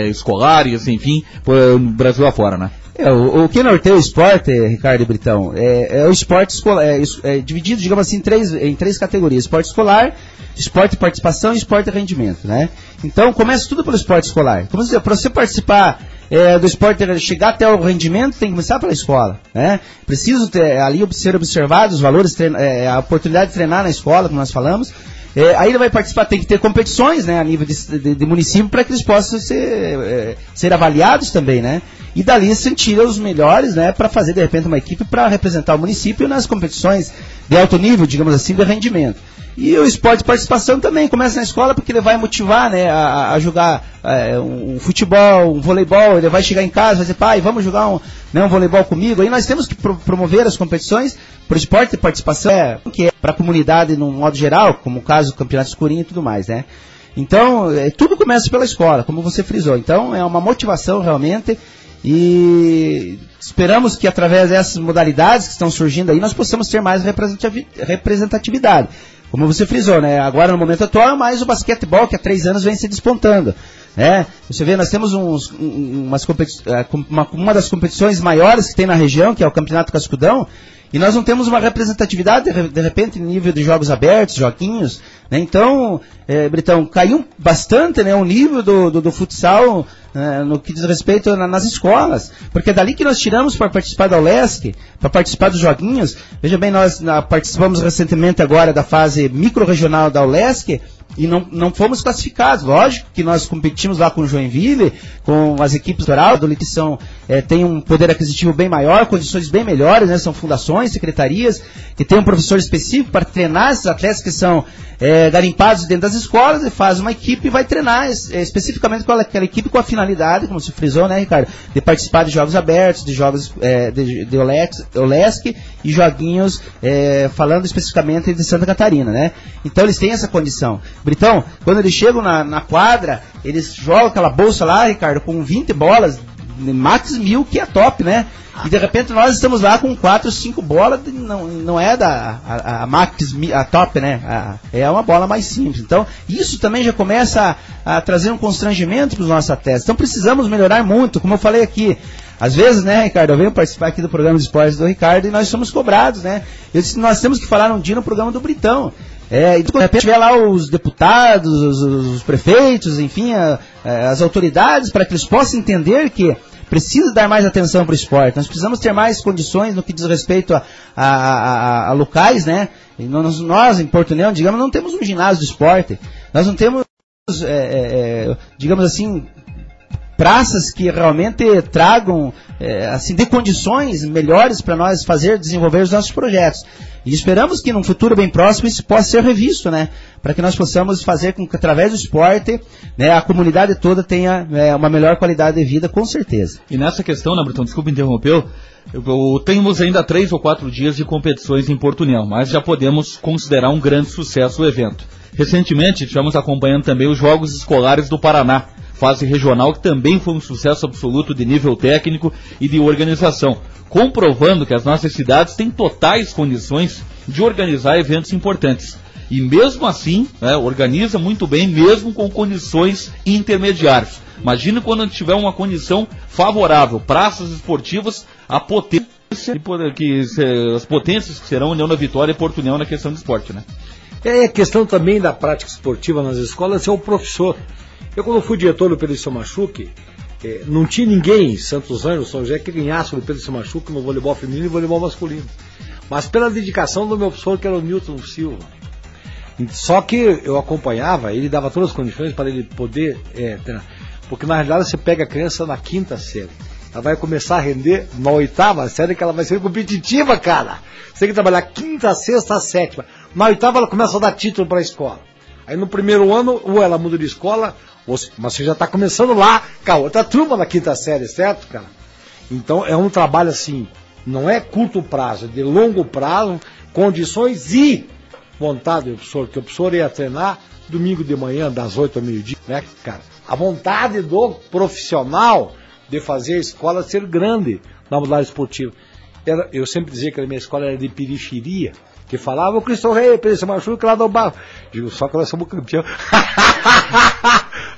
Speaker 10: escolares, enfim, no Brasil afora, né?
Speaker 9: O que norteia o esporte, Ricardo e Britão, é o esporte escolar, dividido, digamos assim, em três categorias: esporte escolar, esporte de participação e esporte de rendimento, né? Então, começa tudo pelo esporte escolar. Para você participar do esporte, chegar até o rendimento, tem que começar pela escola, né? Preciso ali ser observados os valores, a oportunidade de treinar na escola, como nós falamos. Aí ele vai participar, tem que ter competições, né, a nível de município, para que eles possam ser avaliados também, né? E dali se tira os melhores, né, para fazer de repente uma equipe para representar o município nas competições de alto nível, digamos assim, de rendimento. E o esporte de participação também começa na escola, porque ele vai motivar, né, a jogar um futebol, um voleibol. Ele vai chegar em casa e vai dizer: pai, vamos jogar um voleibol comigo. Aí nós temos que promover as competições para o esporte de participação, que é para a comunidade no modo geral, como o caso do Campeonato Escurinho e tudo mais, né? Então, tudo começa pela escola, como você frisou. Então, é uma motivação realmente, e esperamos que através dessas modalidades que estão surgindo aí, nós possamos ter mais representatividade. Como você frisou, né? Agora no momento atual é mais o basquetebol, que há 3 anos vem se despontando, né? Você vê, nós temos uma das competições maiores que tem na região, que é o Campeonato Cascudão, e nós não temos uma representatividade, de repente, em nível de jogos abertos, joguinhos, né? Então, Britão, caiu bastante, né, o nível do futsal no que diz respeito nas escolas, porque é dali que nós tiramos para participar da ULESC, para participar dos joguinhos. Veja bem, nós participamos recentemente agora da fase micro-regional da ULESC, e não fomos classificados. Lógico que nós competimos lá com o Joinville, com as equipes do que são, tem um poder aquisitivo bem maior, condições bem melhores, né? São fundações, secretarias, que tem um professor específico para treinar esses atletas que são garimpados dentro das escolas, e faz uma equipe e vai treinar especificamente com aquela equipe, com a finalidade, como se frisou, né, Ricardo, de participar de jogos abertos, de jogos de OLESC e joguinhos, falando especificamente de Santa Catarina, né? Então eles têm essa condição. Britão, quando eles chegam na quadra, eles jogam aquela bolsa lá, Ricardo, com 20 bolas, max 1000, que é top, né? E de repente nós estamos lá com 4, 5 bolas, não é a max, a top, né? É uma bola mais simples. Então, isso também já começa a trazer um constrangimento para os nossos atletas. Então, precisamos melhorar muito, como eu falei aqui. Às vezes, né, Ricardo, eu venho participar aqui do programa de esportes do Ricardo e nós somos cobrados, né? Eu disse, nós temos que falar um dia no programa do Britão. E de repente tiver lá os deputados, os prefeitos, enfim, as autoridades, para que eles possam entender que precisa dar mais atenção para o esporte. Nós precisamos ter mais condições no que diz respeito a locais, né? E nós, em Porto União, digamos, não temos um ginásio de esporte. Nós não temos, digamos assim, praças que realmente tragam, assim, de condições melhores para nós desenvolver os nossos projetos. E esperamos que num futuro bem próximo isso possa ser revisto, né? Para que nós possamos fazer com que, através do esporte, né, a comunidade toda tenha uma melhor qualidade de vida, com certeza.
Speaker 10: E nessa questão, né, Britão, desculpa interromper, temos ainda 3 ou 4 dias de competições em Porto União, mas já podemos considerar um grande sucesso o evento. Recentemente, estivemos acompanhando também os Jogos Escolares do Paraná, fase regional, que também foi um sucesso absoluto de nível técnico e de organização, comprovando que as nossas cidades têm totais condições de organizar eventos importantes. E mesmo assim, organiza muito bem, mesmo com condições intermediárias. Imagina quando tiver uma condição favorável, praças esportivas, a potência, as potências que serão União da Vitória e Porto União na questão de esporte, né?
Speaker 1: É a questão também da prática esportiva nas escolas, é o professor. Eu, quando fui diretor do Pedro Samachuque, não tinha ninguém em Santos Anjos, São José, que ganhasse do Pedro Samachuque no voleibol feminino e voleibol masculino. Mas pela dedicação do meu professor, que era o Newton Silva. Só que eu acompanhava, ele dava todas as condições para ele poder treinar. Porque na realidade você pega a criança na 5ª série. Ela vai começar a render na 8ª série, que ela vai ser competitiva, cara. Você tem que trabalhar 5ª, 6ª, 7ª. Na 8ª ela começa a dar título para a escola. Aí no primeiro ano, ou ela muda de escola, mas você já está começando lá com a outra turma na 5ª série, certo, cara? Então é um trabalho assim, não é curto prazo, é de longo prazo, condições e vontade do professor, que o professor ia treinar domingo de manhã, das 8 ao meio-dia, né, cara? A vontade do profissional de fazer a escola ser grande na modalidade esportiva. Eu sempre dizia que a minha escola era de periferia, que falava o Cristo Rei, Pedro Samachuque lá do bairro. Digo, só que nós somos campeão.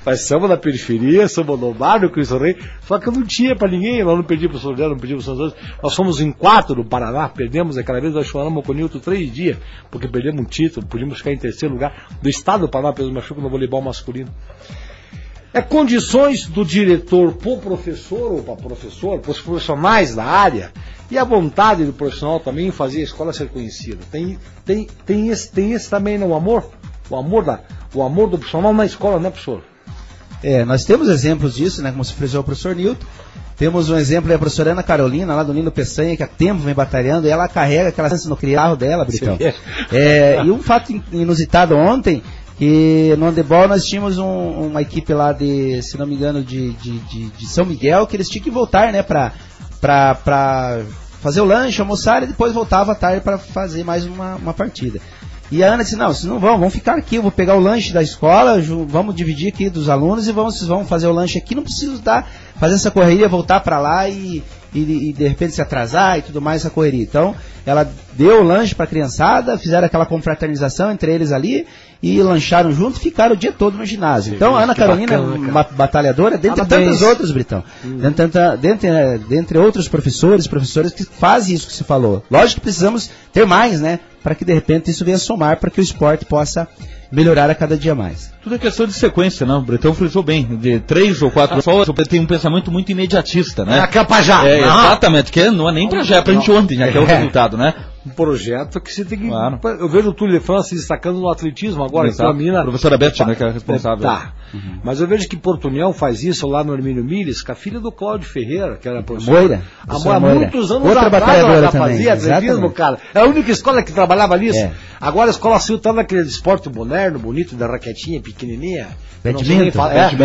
Speaker 1: Mas samba da periferia, samba no bar, no Cristo Rei, só que eu não tinha pra ninguém, nós não pedimos pro São José, não pedimos pro São José. Nós fomos em 4 no Paraná, perdemos aquela vez, nós choramos com o Nilton 3 dias, porque perdemos um título, podíamos ficar em 3º lugar do estado do Paraná, pelo machuco no voleibol masculino. É condições do diretor pro professor ou para professor, para os profissionais da área, e a vontade do profissional também em fazer a escola ser conhecida. Tem esse também, não, o amor do profissional na escola, né, professor?
Speaker 9: Nós temos exemplos disso, né, como se frisou o professor Nilton. Temos um exemplo da professora Ana Carolina, lá do Nino Peçanha, que há tempo vem batalhando, e ela carrega aquela criança no carro dela, Britão. E um fato inusitado ontem, que no handebol nós tínhamos uma equipe lá de, se não me engano, de São Miguel, que eles tinham que voltar, né, pra fazer o lanche, almoçar, e depois voltava à tarde para fazer mais uma partida. E a Ana disse, não, vocês não vão ficar aqui, eu vou pegar o lanche da escola, vamos dividir aqui dos alunos e vocês vão fazer o lanche aqui, não preciso fazer essa correria, voltar para lá e de repente se atrasar e tudo mais, essa correria. Então, ela deu o lanche para a criançada, fizeram aquela confraternização entre eles ali e lancharam junto e ficaram o dia todo no ginásio. Então, a Ana Carolina, uma batalhadora, dentre tantos outros, Britão, dentre outros professores que fazem isso que você falou. Lógico que precisamos ter mais, né, para que de repente isso venha somar para que o esporte possa melhorar a cada dia mais.
Speaker 10: Tudo é questão de sequência, não? O Bretão frisou bem. De 3 ou 4 só, tem um pensamento muito imediatista, né?
Speaker 1: Aquela pra já.
Speaker 10: Exatamente, que não é nem pra já, é pra gente ontem, já que é o resultado, né?
Speaker 1: Um projeto que você tem que... Claro. Eu vejo o Túlio de França se destacando no atletismo agora, então a mina...
Speaker 10: A professora Beth, né, que é a responsável.
Speaker 1: Tá. Mas eu vejo que Porto União faz isso lá no Hermínio Milles, com a filha do Cláudio Ferreira, que era a professora.
Speaker 9: Moira.
Speaker 1: Há muitos anos
Speaker 9: outra batalhadora
Speaker 1: ela
Speaker 9: também.
Speaker 1: Fazia atletismo, cara. É a única escola que trabalhava nisso. Agora a escola saiu tanto naquele esporte moderno, bonito, da raquetinha pequenininha.
Speaker 9: Badminton.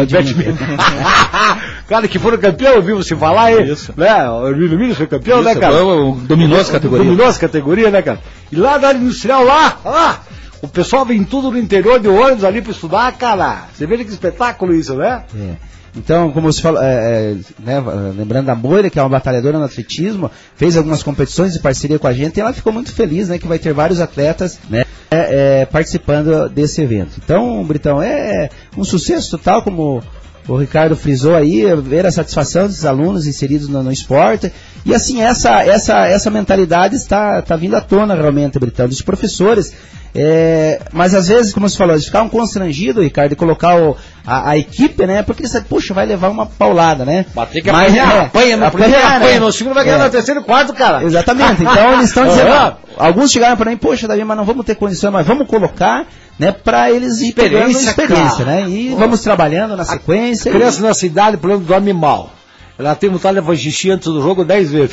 Speaker 1: Cara, que foram campeão, eu vi você falar aí. Isso. Né? O Hermínio Milles foi campeão, né, cara?
Speaker 10: Dominou as categorias.
Speaker 1: Dominou as categorias, né, cara? E lá na área industrial, o pessoal vem tudo no interior de ônibus ali pra estudar, cara. Você vê que espetáculo isso, né?
Speaker 9: Então, como você falou, né, lembrando da Moira, que é uma batalhadora no atletismo, fez algumas competições de parceria com a gente, e ela ficou muito feliz, né, que vai ter vários atletas, né, participando desse evento. Então, Britão, é um sucesso total, como o Ricardo frisou aí, ver a satisfação desses alunos inseridos no esporte. E assim, essa mentalidade está vindo à tona realmente, Britão, dos professores. Mas às vezes, como você falou, eles ficaram constrangidos, Ricardo, de colocar a equipe, né? Porque eles sabem, puxa, vai levar uma paulada, né?
Speaker 1: Bater que apanha no primeiro, apanha no segundo, vai ganhar no terceiro e quarto, cara.
Speaker 9: Exatamente, então eles estão dizendo, alguns chegaram para mim, poxa, Davi, mas não vamos ter condição, mas vamos colocar, né, para eles ir pegando experiência, né? E vamos trabalhando na sequência.
Speaker 1: A criança nessa idade, por exemplo, dorme mal. Ela tem vontade de fazer xixi antes do jogo 10 vezes.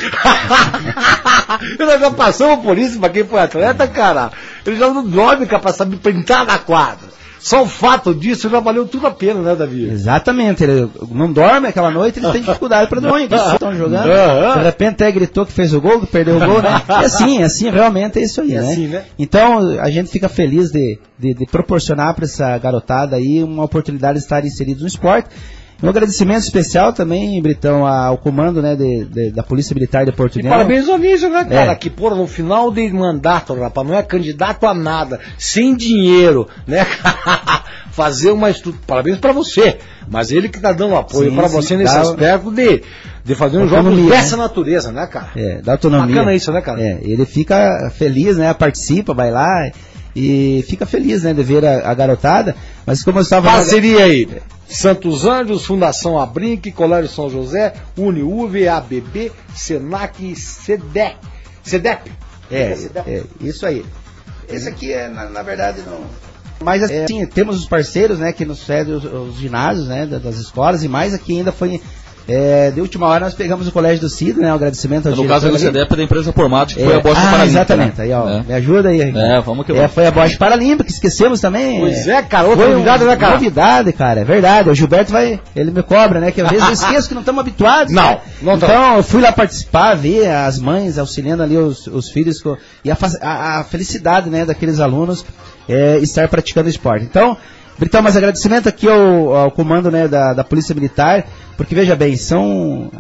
Speaker 1: Nós já passamos por isso pra quem foi atleta, cara. Ele já não dorme capaz de pintar na quadra. Só o fato disso já valeu tudo a pena, né, Davi?
Speaker 9: Exatamente. Ele não dorme aquela noite, ele tem dificuldade para dormir. Estão jogando. De repente até gritou que fez o gol, que perdeu o gol, né? É assim, realmente é isso aí, né?
Speaker 1: Assim, né?
Speaker 9: Então, a gente fica feliz de proporcionar para essa garotada aí uma oportunidade de estar inserido no esporte. Um agradecimento especial também, Britão, ao comando, né, da Polícia Militar de Porto União.
Speaker 1: E parabéns ao Nísio, né, cara? Que, porra, no final de mandato, rapaz, não é candidato a nada, sem dinheiro, né? Fazer uma estrutura. Parabéns pra você, mas ele que tá dando apoio pra você nesse aspecto de fazer um jogo dessa natureza, né, cara?
Speaker 9: Da autonomia.
Speaker 1: Bacana isso, né, cara?
Speaker 9: Ele fica feliz, né, participa, vai lá e fica feliz, né, de ver a garotada. Mas como eu estava...
Speaker 1: Parceria aí, Santos Anjos, Fundação Abrinq, Colégio São José, UniUV, ABB, Senac e CEDEP.
Speaker 9: Isso aí. Esse aqui na verdade não... Mas assim, temos os parceiros, né, que nos cedem os ginásios, né, das escolas, e mais aqui ainda foi... de última hora nós pegamos o Colégio do Cid, né? Um agradecimento ao
Speaker 10: diretor. No caso do CDEP é da empresa Formato, que foi a Bosch Paralímpica.
Speaker 9: Exatamente, aí ó, me ajuda aí.
Speaker 10: Vamos que vamos.
Speaker 9: Foi a Bosch Paralímpica, esquecemos também.
Speaker 1: Pois cara, outra novidade, né, cara?
Speaker 9: Novidade, cara, é verdade. O Gilberto ele me cobra, né? Que às vezes eu esqueço que não estamos habituados.
Speaker 1: Não
Speaker 9: então eu fui lá participar, ver as mães auxiliando ali os filhos e a felicidade, né, daqueles alunos estar praticando esporte. Então, Britão, mas agradecimento aqui ao comando, né, da Polícia Militar, porque veja bem, são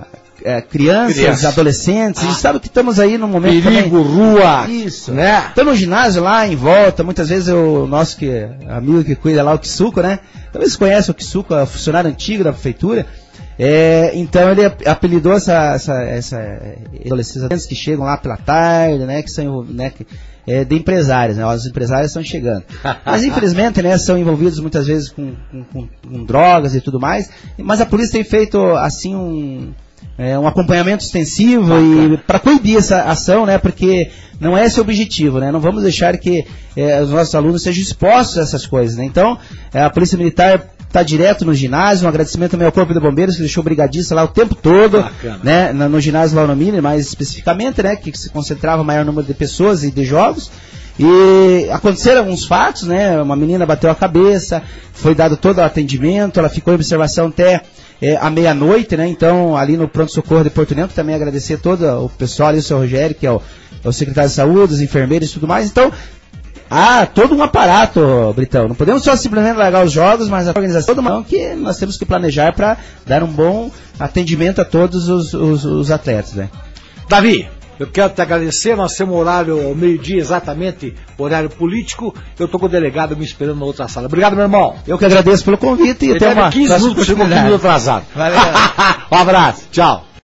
Speaker 9: crianças, adolescentes, a gente sabe que estamos aí num momento
Speaker 1: perigo,
Speaker 9: também,
Speaker 1: rua,
Speaker 9: isso,
Speaker 1: né?
Speaker 9: Estamos no ginásio lá em volta, muitas vezes o nosso amigo que cuida lá, o Kisuko, né? Talvez você conhece o Kisuko, é o funcionário antigo da prefeitura. Então ele apelidou essa adolescentes que chegam lá pela tarde, né? Que são, né? De empresários, né? Os empresários estão chegando. Mas infelizmente, né? São envolvidos muitas vezes com drogas e tudo mais. Mas a polícia tem feito assim um acompanhamento extensivo e para coibir essa ação, né? Porque não é esse o objetivo, né? Não vamos deixar que os nossos alunos sejam expostos a essas coisas, né? Então, a Polícia Militar está direto no ginásio, um agradecimento também ao Corpo de Bombeiros que deixou o brigadista lá o tempo todo, né? No ginásio lá no Mini, mais especificamente, né? Que se concentrava o maior número de pessoas e de jogos. E aconteceram alguns fatos, né? Uma menina bateu a cabeça, foi dado todo o atendimento, ela ficou em observação até à meia-noite, né? Então, ali no pronto-socorro de Porto Neto, também agradecer todo o pessoal ali, o seu Rogério, que é o secretário de saúde, os enfermeiros e tudo mais. Então, todo um aparato, Britão. Não podemos só simplesmente largar os jogos, mas a organização toda que nós temos que planejar para dar um bom atendimento a todos os atletas, né?
Speaker 1: Davi, eu quero te agradecer, nós temos horário ao meio-dia exatamente, horário político, eu estou com o delegado me esperando na outra sala. Obrigado, meu irmão.
Speaker 9: Eu que agradeço pelo convite e até uma
Speaker 1: 15 minutos, chegou 15 minutos atrasado.
Speaker 9: Valeu.
Speaker 1: Um abraço, tchau.